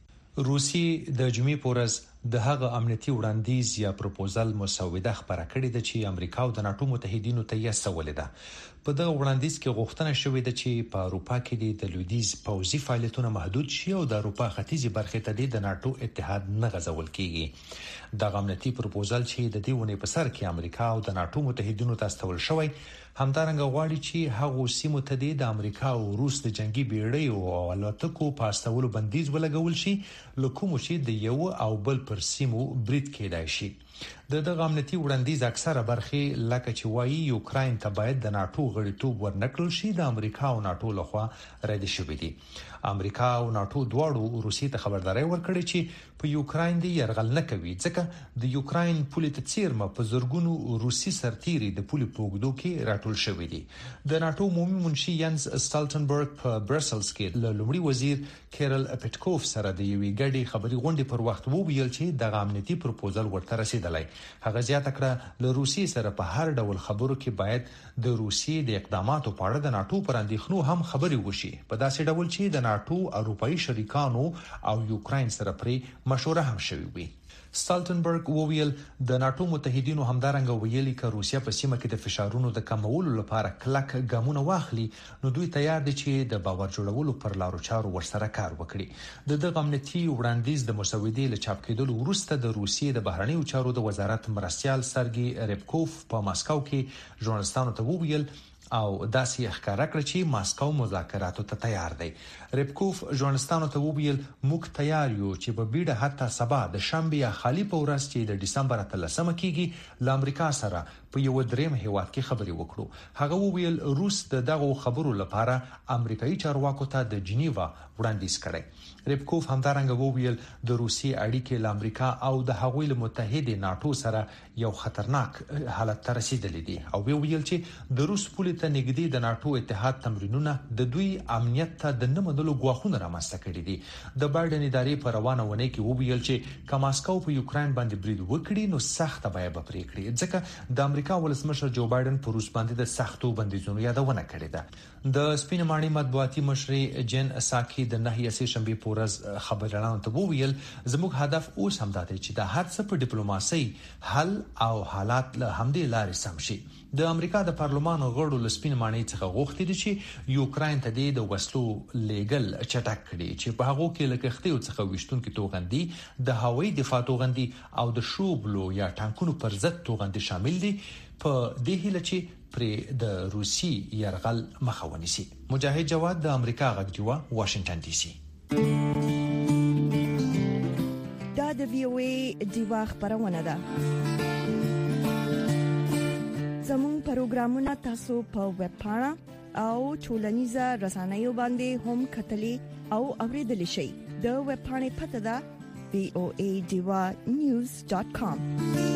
روسي د جمعې پورز د هغه امنیتي وړاندیز یا پروپوزل مسوده خبره کړې ده چې امریکا او د ناتو متحدینو ته یې سوالې ده. په دغه وړاندیز کې غوښتنه شوې ده چې په اروپا کې د لویدیز پوځي فعالیتونه محدود شي او د اروپا ختیځي برخې ته د ناتو اتحاد نه غځول کیږي. د امنیتي پروپوزل چې د دې ونې په سر کې امریکا او د ناتو متحدینو ته استول شوی همدارنګه غواړي چې هغه سیمو ته د امریکا او روس د جنگي بیړۍ او الوتکو په استولو بندیز ولګول شي لکه مو چې د یو او بل پر سیمو برید کېدای شي. د دغه امنیتي وړاندیز اکثره برخې لکه چې وایي یوکرين ته باید د ناتو غړیتوب ورنکړل شي د امریکا او ناتو لخوا رد شوی دي. امریکا او ناتو دواړو روسي ته خبرداري ورکړې چې په یوکرين دی يرغل نه کوي ځکه د یوکرين پولیټ څیرمه په زورګونو روسي سرتيري د پولی پوګدو کې راټول شوی دي. د ناتو عمومي منشي ینز سټالټنبرګ په برسلز کې له لومړي وزیر کیرل پټکوف سره د یوې ګډي خبري غونډې پر وخت وویل چې د امنیتي پروپوزل ورته رسیدلی. هغه زیاته کړه له روسي سره په هر ډول خبرو کې باید د روسي د اقداماتو په اړه د ناتو پر اندېښنو هم خبري وشي په داسې ډول چې د ناتو اروپאי شریکانو او یوکرين سره پرې مشوره هم شوي وي. سټالټنبرګ وویل د ناتو متحدینو همدارنګه ویلي ک روسیا په سیمه کې د فشارونو د کمولو لپاره کلک ګامونه واخلي نو دوی تیار دي چې د باور جوړولو پر لارو چارو ورسره کار وکړي. د دغه امنیتي وړاندیز د مسودې له چاپ کېدلو وروسته د روسیې د بهرنیو چارو د وزارت مرستيال سرګي ریبکوف په ماسکو کې ژورنالستانو ته وویل او داسې ښکارا کړ چې ماسکو مذاکراتو ته تیار دی. ریبکوف ژورنالستانو ته وویل موږ تیار یو چې په بیړه حتی سبا د شنبه یا خالی په ورځ چې د ډسمبر اتلسمه کېږي ل امریکا سره په یو دریم هیواد کې خبري وکړو. هغه وویل روس د دغه خبرو لپاره امریکایي چارواکو ته د جنیوا وړاندیز کړی. ریبکوف همدارنګه وویل د روسي اړیکې ل امریکا او د هغوی له متحده ناتو سره یو خطرناک حالت ته رسیدلې دي او ویل چې د روس پولیټ نګدي د ناتو اتحاد تمرینونه د دوی امنیت ته د نمدلو غواخونه رامنځته کړي دي. د بایدن ادارې په روانه ونه کې وویل چې کماسکو په یوکرين باندې برید وکړي نو سخت به به پرې کړي ځکه د امریکا ولسمشر جو بایدن په روس باندې د سختو بندیزونو یادونه کړې ده. د سپین ماڼۍ مطبوعاتي مشر جن ساکي د نهي سه شنبه پورز خبرلانو ته وویل زموږ هدف اوس هم دا دی چې د هر څه په ډیپلوماسي حل او حالات له همدې لارې سم شي. د امریکا د پارلمان غړو له سپین ماڼۍ څخه غوښتي دي چې یوکرين ته د وسلو لیګل چټک کړي چې په هغه کې لکه ختیو څخه وشتونکو توغندي د هوایي دفاع توغندي او د شوبلو یا ټانکونو پر ضد توغندي شامل دي په دې هیله چې پر د روسي يرغل مخه ونیسي. مجاهد جواد د امریکا غږ واشنگټن ډي سي. دا د وی او ای دیوا خبرونه ده. زموږ پروګرامونه تاسو په ویب پاڼه او ټولنیزه رسنیو باندې هم کتلې او اوریدل شئ. د ویب پاڼې پته ده وی او ای دیوا نیوز ډاټ کام.